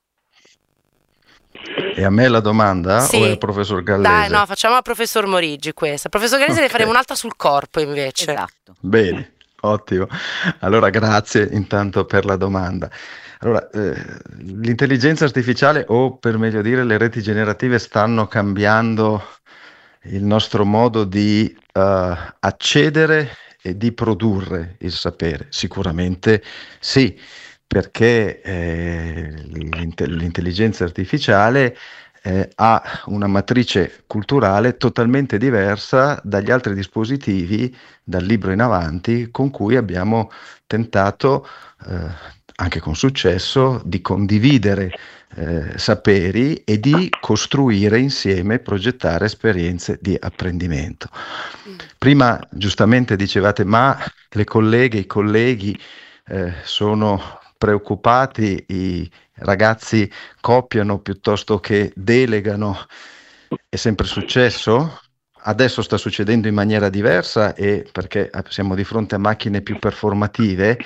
E a me la domanda Sì. o è al professor Gallese? Dai, no, facciamo al professor Morigi questa. Professor Gallese, ne Ok. faremo un'altra sul corpo invece. Esatto. Bene, ottimo. Allora, grazie intanto per la domanda. Allora, eh, l'intelligenza artificiale, o per meglio dire le reti generative, stanno cambiando il nostro modo di eh, accedere e di produrre il sapere. Sicuramente sì, perché eh, l'inte- l'intelligenza artificiale eh, ha una matrice culturale totalmente diversa dagli altri dispositivi, dal libro in avanti, con cui abbiamo tentato, eh, anche con successo, di condividere eh, saperi e di costruire insieme, progettare esperienze di apprendimento. Prima giustamente dicevate, ma le colleghe, i colleghi eh, sono preoccupati, i ragazzi copiano piuttosto che delegano. È sempre successo? Adesso sta succedendo in maniera diversa, e perché siamo di fronte a macchine più performative,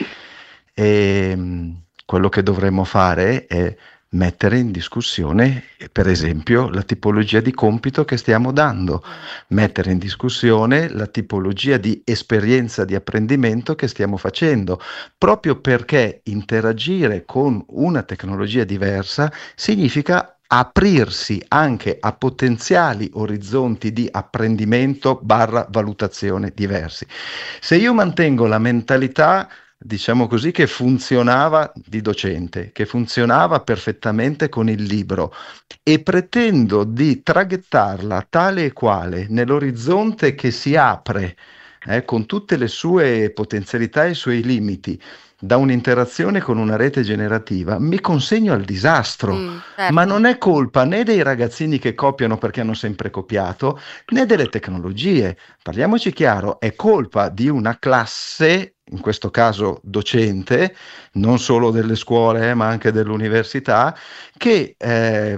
e mh, quello che dovremmo fare è mettere in discussione, per esempio, la tipologia di compito che stiamo dando, mettere in discussione la tipologia di esperienza di apprendimento che stiamo facendo, proprio perché interagire con una tecnologia diversa significa aprirsi anche a potenziali orizzonti di apprendimento barra valutazione diversi. Se io mantengo la mentalità, diciamo così, che funzionava di docente, che funzionava perfettamente con il libro, e pretendo di traghettarla tale e quale nell'orizzonte che si apre eh, con tutte le sue potenzialità e i suoi limiti, da un'interazione con una rete generativa, mi consegno al disastro. Mm. Certo. Ma non è colpa né dei ragazzini che copiano perché hanno sempre copiato, né delle tecnologie. Parliamoci chiaro, è colpa di una classe, in questo caso docente, non solo delle scuole, eh, ma anche dell'università, che eh,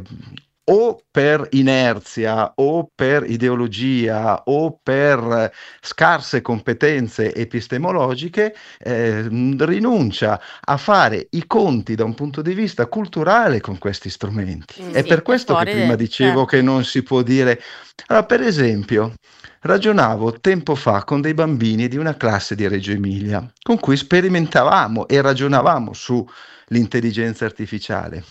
o per inerzia o per ideologia o per scarse competenze epistemologiche eh, rinuncia a fare i conti da un punto di vista culturale con questi strumenti. Mm. È Sì, per è questo che fuori, prima dicevo certo. che non si può dire. Allora, per esempio, ragionavo tempo fa con dei bambini di una classe di Reggio Emilia con cui sperimentavamo e ragionavamo sull'intelligenza artificiale.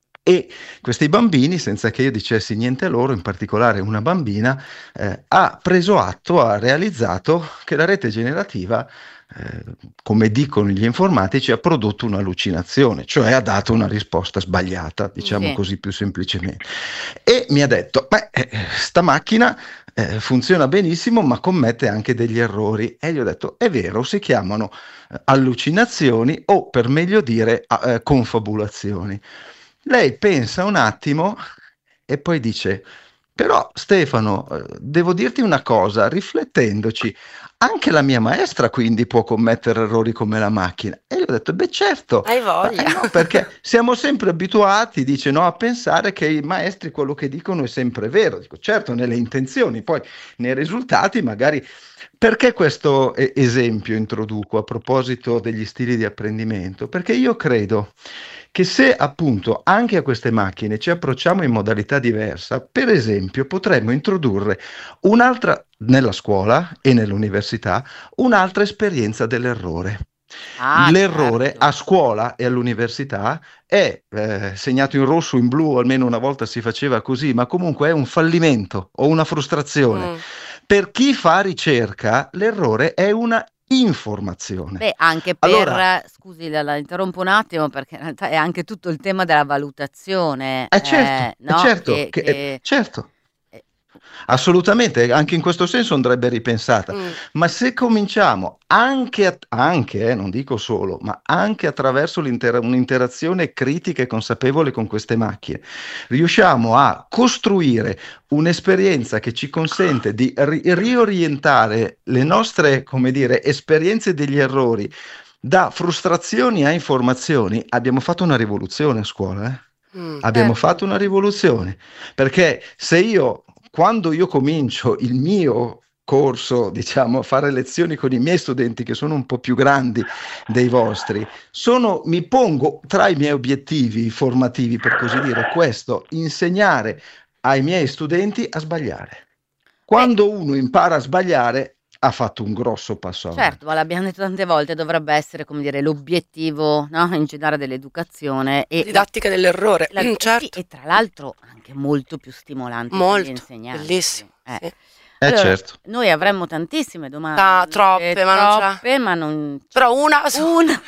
E questi bambini, senza che io dicessi niente loro, in particolare una bambina, eh, ha preso atto, ha realizzato che la rete generativa, eh, come dicono gli informatici, ha prodotto un'allucinazione, cioè ha dato una risposta sbagliata, diciamo Sì. così più semplicemente. E mi ha detto, beh, eh, sta macchina eh, funziona benissimo, ma commette anche degli errori. E gli ho detto, è vero, si chiamano eh, allucinazioni o, per meglio dire, a- eh, confabulazioni. Lei pensa un attimo e poi dice, però Stefano, eh, devo dirti una cosa, riflettendoci, anche la mia maestra quindi può commettere errori come la macchina. E io ho detto, beh certo, Hai ma, voglia. eh, no, perché siamo sempre abituati, dice no, a pensare che i maestri quello che dicono è sempre vero. Dico, certo, nelle intenzioni, poi nei risultati magari. Perché questo eh, esempio introduco a proposito degli stili di apprendimento? Perché io credo che se appunto anche a queste macchine ci approcciamo in modalità diversa, per esempio potremmo introdurre un'altra, nella scuola e nell'università, un'altra esperienza dell'errore. Ah, L'errore certo. a scuola e all'università è eh, segnato in rosso o in blu, o almeno una volta si faceva così, ma comunque è un fallimento o una frustrazione. Mm. Per chi fa ricerca, l'errore è una informazione. Beh, anche per, Allora, scusi, la, la interrompo un attimo perché in realtà è anche tutto il tema della valutazione, è certo, eh, è no? certo, Che, che, che certo. eh, Assolutamente, anche in questo senso andrebbe ripensata. Mm. Ma se cominciamo anche, a- anche eh, non dico solo, ma anche attraverso l'intera- un'interazione critica e consapevole con queste macchine, riusciamo a costruire un'esperienza che ci consente di ri- riorientare le nostre, come dire, esperienze degli errori da frustrazioni a informazioni, abbiamo fatto una rivoluzione a scuola, eh? Mm. Abbiamo certo. fatto una rivoluzione, perché se io, quando io comincio il mio corso, diciamo, a fare lezioni con i miei studenti che sono un po' più grandi dei vostri, sono, mi pongo tra i miei obiettivi formativi, per così dire, questo, insegnare ai miei studenti a sbagliare. Beh, Quando uno impara a sbagliare, ha fatto un grosso passo avanti. certo, ma l'abbiamo detto tante volte, dovrebbe essere, come dire, l'obiettivo, no? In generale dell'educazione e la, Didattica dell'errore. la- Mm, sì, certo, e tra l'altro anche molto più stimolante per gli molto, insegnanti. bellissimo. Eh. Sì. Eh Allora, certo. noi avremmo tantissime domande, Ah, troppe, eh, ma non ce la- troppe, ma non Però una su una.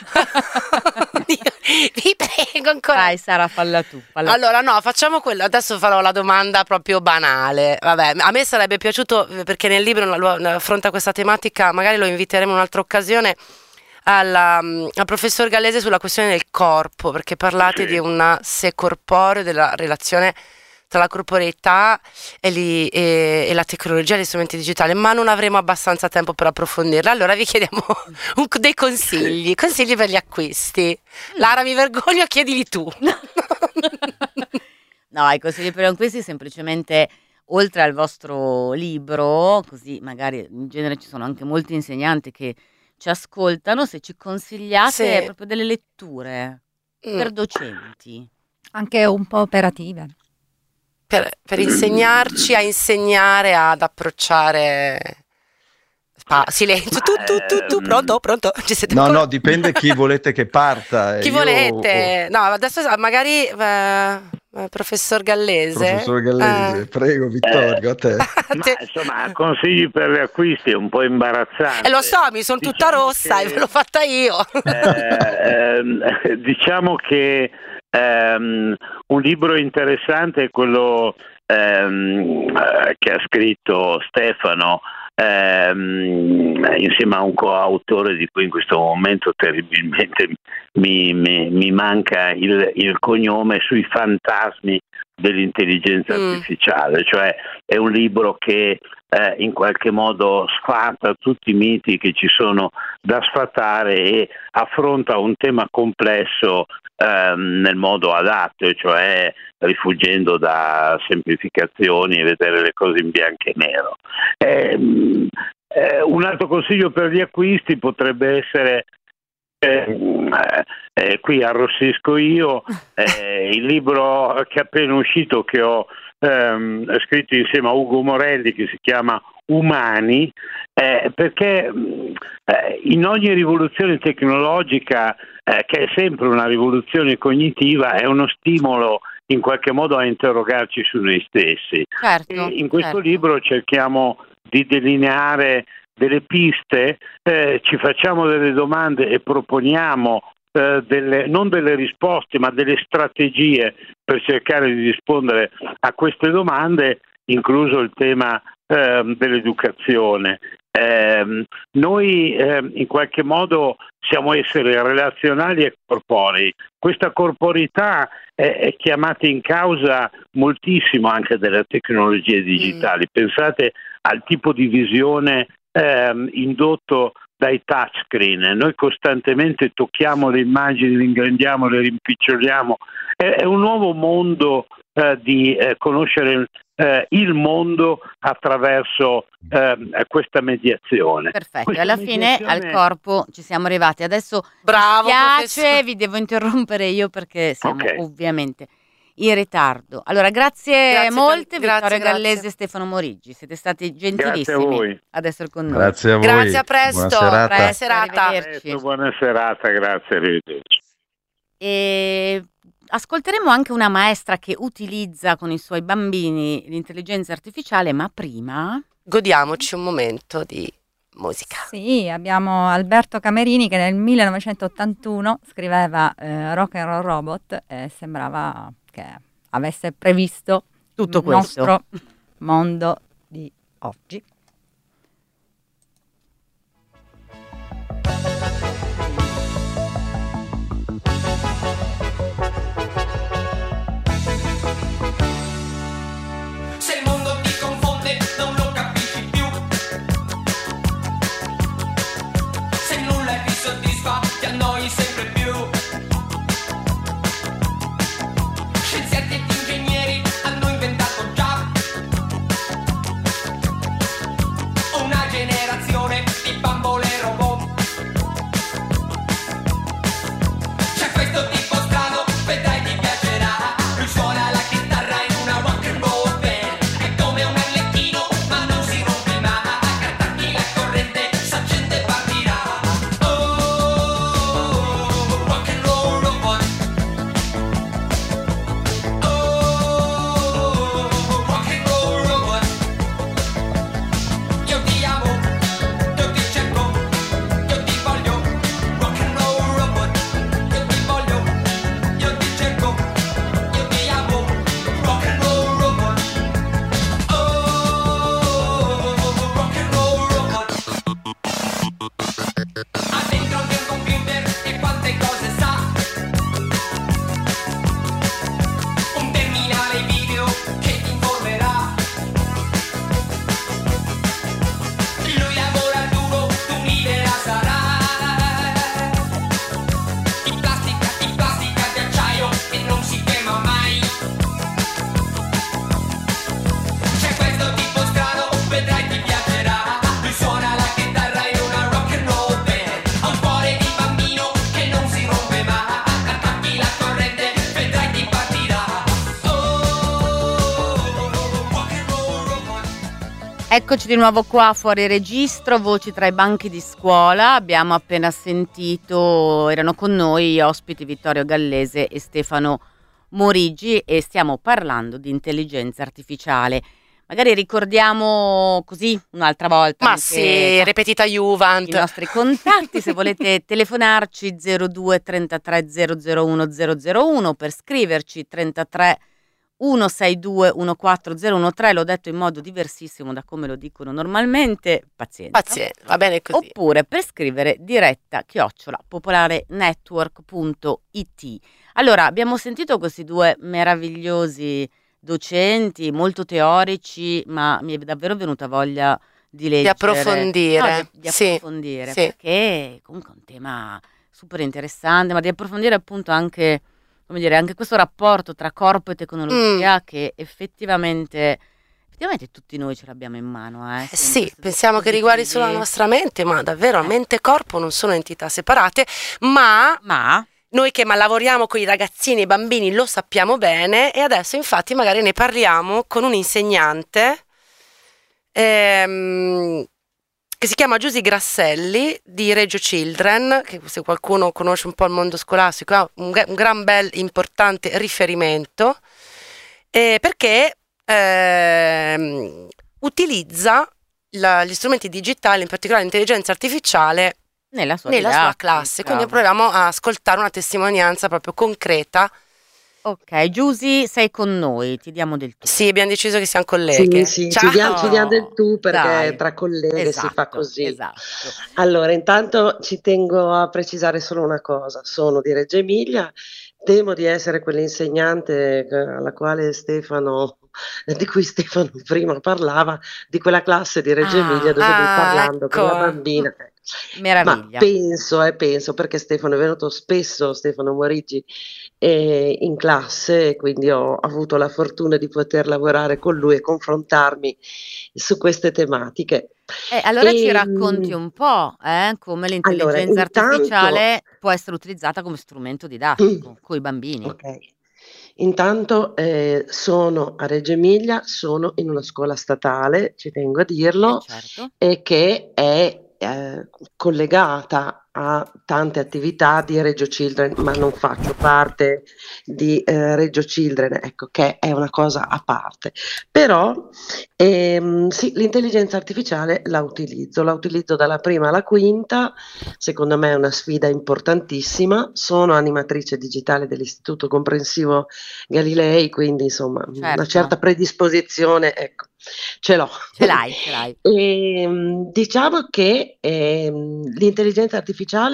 Vi prego ancora. Dai, Sara, falla tu. Falla tu. Allora, no, facciamo quello. Adesso farò la domanda proprio banale. Vabbè, a me sarebbe piaciuto, eh, perché nel libro lo- lo- affronta questa tematica, magari lo inviteremo in un'altra occasione, alla, mm, al professor Gallese sulla questione del corpo, perché parlate Sì. di un sé corporeo, della relazione tra la corporeità e, li- e- e la tecnologia, gli strumenti digitali, ma non avremo abbastanza tempo per approfondirla. Allora vi chiediamo un- dei consigli, consigli per gli acquisti. Lara, mi vergogno, chiedili tu. No, i consigli per gli acquisti semplicemente, oltre al vostro libro, così magari in genere ci sono anche molti insegnanti che ci ascoltano, se ci consigliate Sì. proprio delle letture Mm. per docenti. Anche un po' operative. per, per insegnarci a insegnare ad approcciare. Pa- silenzio, tu, tu, tu, tu, Ehm, pronto, pronto? Ci siete No, ancora? no, dipende chi volete che parta. Chi Io- volete? No, adesso magari eh, eh, professor Gallese. Professor Gallese, Eh. prego Vittorio, a te. Ma Te- insomma, consigli per gli acquisti è un po' imbarazzante. Eh, lo so, mi sono tutta Diciamo rossa che- e ve l'ho fatta io. Eh, ehm, diciamo che ehm, un libro interessante è quello ehm, eh, che ha scritto Stefano, ehm, insieme a un coautore di cui in questo momento terribilmente mi, mi, mi manca il, il cognome, sui fantasmi dell'intelligenza Mm. artificiale, cioè è un libro che eh, in qualche modo sfata tutti i miti che ci sono da sfatare e affronta un tema complesso ehm, nel modo adatto, e cioè rifuggendo da semplificazioni e vedere le cose in bianco e nero. Ehm, eh, un altro consiglio per gli acquisti potrebbe essere, eh, eh, qui arrossisco io, eh, il libro che è appena uscito, che ho ehm, scritto insieme a Ugo Morelli, che si chiama Umani, eh, perché eh, in ogni rivoluzione tecnologica, eh, che è sempre una rivoluzione cognitiva, è uno stimolo in qualche modo a interrogarci su noi stessi. Certo, E in questo certo. libro cerchiamo di delineare delle piste, eh, ci facciamo delle domande e proponiamo eh, delle, non delle risposte, ma delle strategie per cercare di rispondere a queste domande, incluso il tema eh, dell'educazione. Eh, noi eh, in qualche modo siamo esseri relazionali e corporei. Questa corporità è, è chiamata in causa moltissimo anche dalle tecnologie digitali. Mm. Pensate al tipo di visione ehm, indotto dai touchscreen. Noi costantemente tocchiamo le immagini, le ingrandiamo, le rimpiccioliamo. È, è un nuovo mondo eh, di eh, conoscere eh, il mondo attraverso eh, questa mediazione. Perfetto, Questa alla fine mediazione... al corpo ci siamo arrivati. Adesso Bravo, mi spiace, professore. vi devo interrompere io perché siamo Ok. ovviamente in ritardo. Allora, grazie, Grazie molte, per- grazie, Vittorio Gallese grazie. e Stefano Moriggi. Siete stati Grazie a gentilissimi voi. ad essere con noi. Grazie a voi. Grazie, a presto. Buona serata. Buona serata. Arrivederci. Buona serata, grazie, arrivederci. E ascolteremo anche una maestra che utilizza con i suoi bambini l'intelligenza artificiale, ma prima... Godiamoci un momento di musica. Sì, abbiamo Alberto Camerini che nel millenovecentottantuno scriveva eh, Rock and Roll Robot e sembrava che avesse previsto Tutto il questo. nostro mondo di oggi. Se il mondo ti confonde non lo capisci più, se nulla ti soddisfa ti annoi sempre più. Scienziati ed ingegneri hanno inventato già una generazione di bambole robot. C'è questo tipo strano, vedrai ti piacerà. Lui suona la chitarra in una rock and roll band. È come un arlecchino ma non si rompe mai. Attacchi la corrente, s'accende e partirà. Oh, rock and roll robot. Oh, rock and roll robot. Io ti amo, io ti cerco, io ti voglio. Rock and roll robot. Io ti voglio, io ti cerco, io ti amo. Rock and roll robot. Oh, rock and roll robot. Ha dentro anche un computer e quante cose sa. Un terminale video che ti informerà. Lui lavora duro, tu libera sarai. Di plastica, di plastica, di acciaio e non si quema mai. C'è questo tipo strano, vedrai ti piacerà. Lui suona la chitarra in una rock and roll band. Ha un cuore di bambino che non si rompe mai. Attacchi la corrente, vedrai ti partirà. Oh, rock and roll robot. Eccoci di nuovo qua fuori registro, voci tra i banchi di scuola. Abbiamo appena sentito, erano con noi gli ospiti Vittorio Gallese e Stefano Moriggi e stiamo parlando di intelligenza artificiale. Magari ricordiamo così un'altra volta Ma anche sì, repetita i Juvent. nostri contatti, se volete telefonarci zero due trentatré zero zero uno zero zero uno, per scriverci trentatré uno sei due uno quattro zero uno tre, l'ho detto in modo diversissimo da come lo dicono normalmente, pazienza. Pazienza, va bene così. Oppure per scrivere diretta chiocciola popolarenetwork punto it. Allora, abbiamo sentito questi due meravigliosi docenti, molto teorici, ma mi è davvero venuta voglia di leggere. Di approfondire. No, di, di Sì, approfondire, sì. perché comunque è un tema super interessante, ma di approfondire appunto anche, come dire, anche questo rapporto tra corpo e tecnologia Mm. che effettivamente, effettivamente tutti noi ce l'abbiamo in mano. Eh, Eh sempre sì, questi pensiamo che riguardi solo la dispositivi. nostra mente, ma davvero Eh. mente e corpo non sono entità separate, ma Ma noi che ma lavoriamo con i ragazzini e i bambini lo sappiamo bene e adesso infatti magari ne parliamo con un insegnante ehm, che si chiama Giusy Grasselli di Reggio Children, che se qualcuno conosce un po' il mondo scolastico è un, gra- un gran bel importante riferimento, eh, perché ehm, utilizza la- gli strumenti digitali, in particolare l'intelligenza artificiale, nella sua nella sua didattica, classe. Quindi bravo. proviamo a ascoltare una testimonianza proprio concreta. Ok, Giusy, sei con noi, ti diamo del tu. Sì, abbiamo deciso che siamo Sì, colleghe. sì, Ciao. ci diamo, ci diamo del tu perché Dai, tra colleghe si fa esatto, così. esatto. Allora, intanto ci tengo a precisare solo una cosa, sono di Reggio Emilia, temo di essere quell'insegnante eh, alla quale Stefano, di cui Stefano prima parlava, di quella classe di Reggio Emilia Ah, dove lui Ah, parlando con la ecco. bambina. Ma meraviglia. penso, eh, penso, perché Stefano è venuto spesso, Stefano Morigi, eh, in classe, e quindi ho avuto la fortuna di poter lavorare con lui e confrontarmi su queste tematiche. Eh, allora ci E, racconti un po', eh, come allora, l'intelligenza intanto, artificiale può essere utilizzata come strumento didattico con i bambini. ok, intanto eh, sono a Reggio Emilia, sono in una scuola statale, ci tengo a Eh, dirlo, certo. e che è eh, collegata a tante attività di Reggio Children, ma non faccio parte di eh, Reggio Children, ecco, che è una cosa a parte. Però ehm, sì, l'intelligenza artificiale la utilizzo, la utilizzo dalla prima alla quinta, secondo me è una sfida importantissima. Sono animatrice digitale dell'Istituto Comprensivo Galilei, quindi insomma una Certo. certa predisposizione, ecco, ce l'ho. Ce l'hai, ce l'hai. Ehm, diciamo che ehm, l'intelligenza artificiale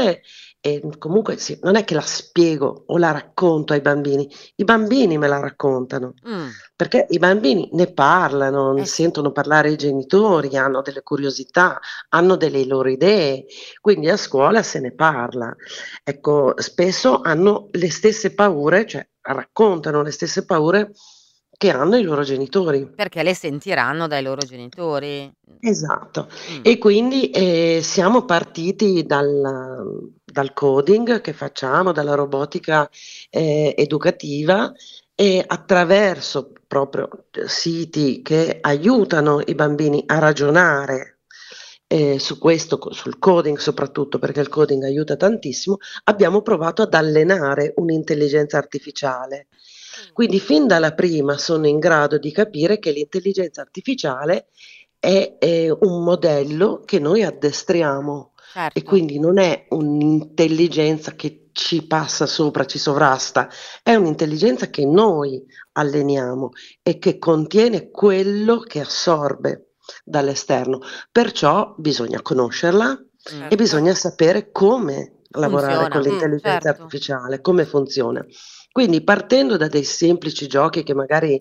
ehm, comunque sì, non è che la spiego o la racconto ai bambini, i bambini me la raccontano, Mm, perché i bambini ne parlano, eh sì. sentono parlare i genitori, hanno delle curiosità, hanno delle loro idee, quindi a scuola se ne parla. Ecco, spesso hanno le stesse paure, cioè raccontano le stesse paure che hanno i loro genitori. Perché le sentiranno dai loro genitori. Esatto, Mm, e quindi eh, siamo partiti dal, dal coding che facciamo, dalla robotica eh, educativa e attraverso proprio siti che aiutano i bambini a ragionare eh, su questo, co- sul coding soprattutto, perché il coding aiuta tantissimo, abbiamo provato ad allenare un'intelligenza artificiale. Quindi fin dalla prima sono in grado di capire che l'intelligenza artificiale è, è un modello che noi addestriamo e certo. quindi non è un'intelligenza che ci passa sopra, ci sovrasta, è un'intelligenza che noi alleniamo e che contiene quello che assorbe dall'esterno. Perciò bisogna conoscerla Mm, e Certo. bisogna sapere come lavorare con funziona. Mm, l'intelligenza certo. artificiale, come funziona. Quindi partendo da dei semplici giochi che magari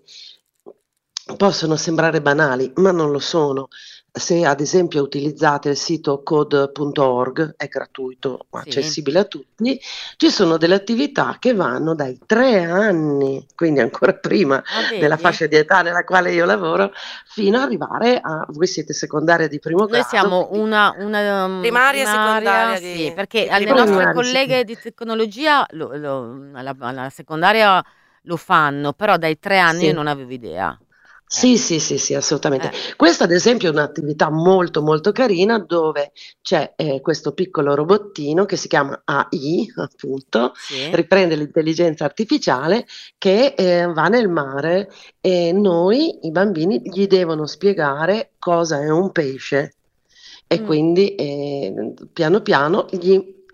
possono sembrare banali, ma non lo sono. Se ad esempio utilizzate il sito code punto org, è gratuito, Sì. accessibile a tutti, ci sono delle attività che vanno dai tre anni, quindi ancora prima Ah, della vedi? fascia di età nella quale io lavoro, fino ad arrivare a, voi siete secondaria di primo Noi grado, siamo quindi una, una um, Primaria e primaria, secondaria sì, di, perché di alle primo nostre grado. primaria, sì. colleghe di tecnologia lo- lo- alla, alla secondaria lo fanno, però dai tre anni io Sì. non avevo idea. Eh, Sì, sì, sì, sì, assolutamente. eh, Questa ad esempio è un'attività molto molto carina dove c'è eh, questo piccolo robottino che si chiama A I, appunto, sì. riprende l'intelligenza artificiale che eh, va nel mare e noi, i bambini, gli devono spiegare cosa è un pesce e Mm, quindi eh, piano piano gli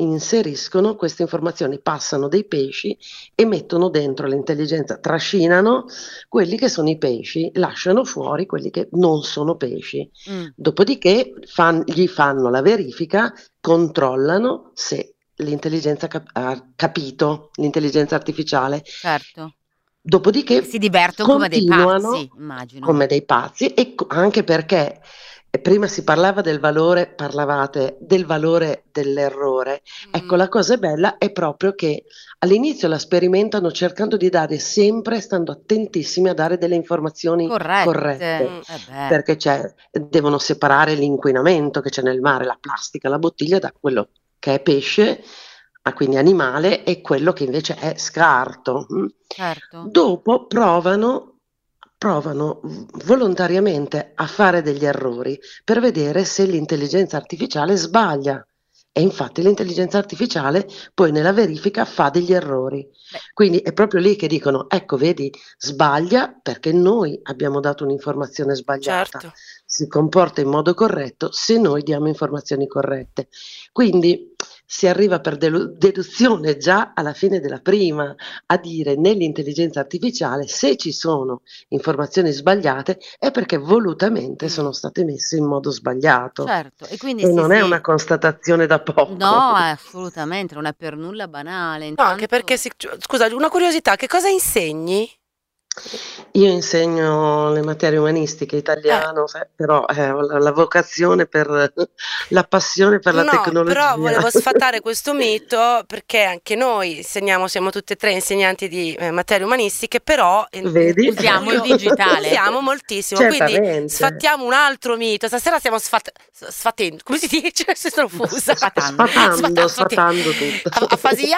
inseriscono queste informazioni, passano dei pesci e mettono dentro l'intelligenza, trascinano quelli che sono i pesci, lasciano fuori quelli che non sono pesci. Mm. Dopodiché fan- gli fanno la verifica, controllano se l'intelligenza cap- ha capito, l'intelligenza artificiale. Certo. Dopodiché Si divertono come dei continuano pazzi, immagino. come dei pazzi e co- anche perché eh, prima si parlava del valore, parlavate del valore dell'errore. Ecco, la cosa bella è proprio che all'inizio la sperimentano cercando di dare sempre, stando attentissimi a dare delle informazioni Corrette. corrette, Mm. Eh beh. perché c'è, devono separare l'inquinamento che c'è nel mare, la plastica, la bottiglia, da quello che è pesce, ah, quindi animale, e quello che invece è scarto. mm. Certo. Dopo provano, provano v- volontariamente a fare degli errori per vedere se l'intelligenza artificiale sbaglia. E infatti l'intelligenza artificiale poi nella verifica fa degli errori. Beh. Quindi è proprio lì che dicono, ecco, vedi, sbaglia perché noi abbiamo dato un'informazione sbagliata. Certo. Si comporta in modo corretto se noi diamo informazioni corrette. Quindi si arriva per delu- deduzione già alla fine della prima a dire nell'intelligenza artificiale se ci sono informazioni sbagliate è perché volutamente sono state messe in modo sbagliato. Certo. E quindi E sì, non è sì. una constatazione da poco. No, assolutamente, non è per nulla banale. No, anche Intanto- perché, si- scusa, una curiosità, che cosa insegni? Io insegno le materie umanistiche, italiano, sai, però eh, ho la, la vocazione per la passione per la No, tecnologia. però volevo sfatare questo mito perché anche noi insegniamo, siamo tutte e tre insegnanti di eh, materie umanistiche, però eh, Vedi? Usiamo il io- digitale. Usiamo moltissimo, quindi Certamente. sfattiamo un altro mito. Stasera stiamo sfat- sfatendo, come si dice? Si sono fusa. Sfatando. Sfatando, Sfata- sfatando tutto. A- afasia,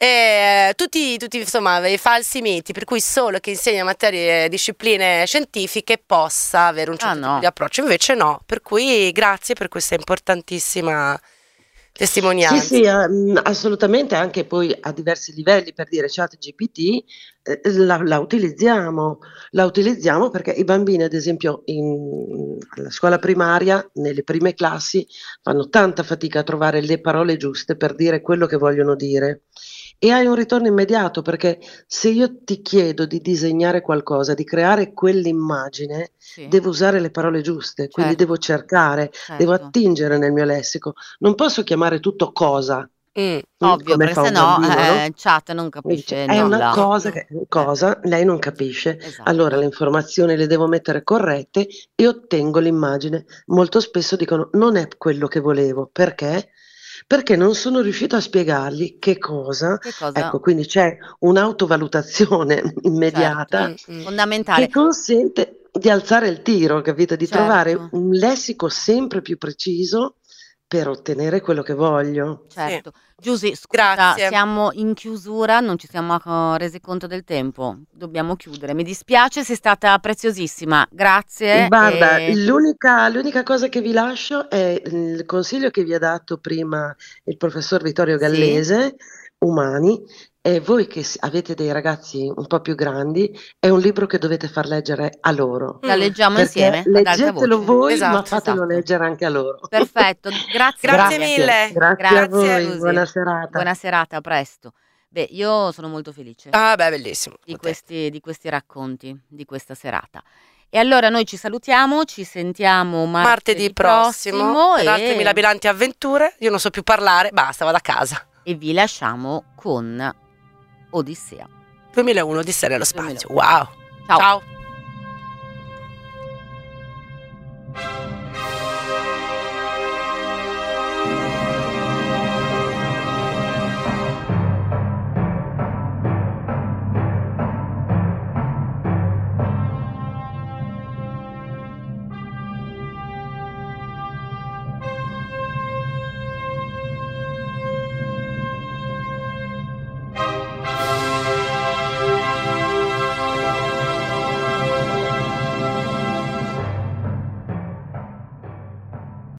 eh, tutti, tutti insomma i falsi miti per cui solo chi insegna materie discipline scientifiche possa avere un certo Ah, no. tipo di approccio, invece no, per cui grazie per questa importantissima testimonianza. Sì, sì, eh, mh, assolutamente, anche poi a diversi livelli, per dire ChatGPT, eh, la, la utilizziamo, la utilizziamo perché i bambini, ad esempio, in, alla scuola primaria, nelle prime classi, fanno tanta fatica a trovare le parole giuste per dire quello che vogliono dire. E hai un ritorno immediato perché se io ti chiedo di disegnare qualcosa, di creare quell'immagine, Sì, devo usare le parole giuste, quindi Certo. devo cercare, devo certo. attingere nel mio lessico. Non posso chiamare tutto cosa, Mm. mm, Ovvio, come perché fa un sennò bambino, no? eh, chat non Dice, capisce è una nulla. cosa, che, cosa, lei non capisce. Esatto. Allora le informazioni le devo mettere corrette e ottengo l'immagine. Molto spesso dicono non è quello che volevo, perché? Perché non sono riuscito a spiegargli che cosa. Che cosa? Ecco, quindi c'è un'autovalutazione immediata Mm, mm. Fondamentale. che consente di alzare il tiro, capito? Di Certo. trovare un lessico sempre più preciso per ottenere quello che voglio. Certo. Giusy, scusa, Grazie. siamo in chiusura, non ci siamo eh, resi conto del tempo. Dobbiamo chiudere. Mi dispiace, sei stata preziosissima. Grazie. Guarda, e- l'unica, l'unica cosa che vi lascio è il consiglio che vi ha dato prima il professor Vittorio Sì. Gallese, Umani, e voi che s- avete dei ragazzi un po' più grandi, è un libro che dovete far leggere a loro. La leggiamo Perché insieme ad alta leggetelo voce. voi, Esatto, ma fatelo esatto. leggere anche a loro. Perfetto, grazie. Grazie mille. Grazie a Grazie, voi, Rosi. buona serata. Buona serata, a presto. Beh, io sono molto felice Ah, beh, bellissimo. di questi, di questi racconti, di questa serata. E allora noi ci salutiamo, ci sentiamo martedì, Martedì prossimo, per altre e, mirabolanti avventure. Io non so più parlare, basta, vado a casa. e vi lasciamo con Odissea. duemilauno Odissea nello spazio. duemilauno. Wow. Ciao. Ciao.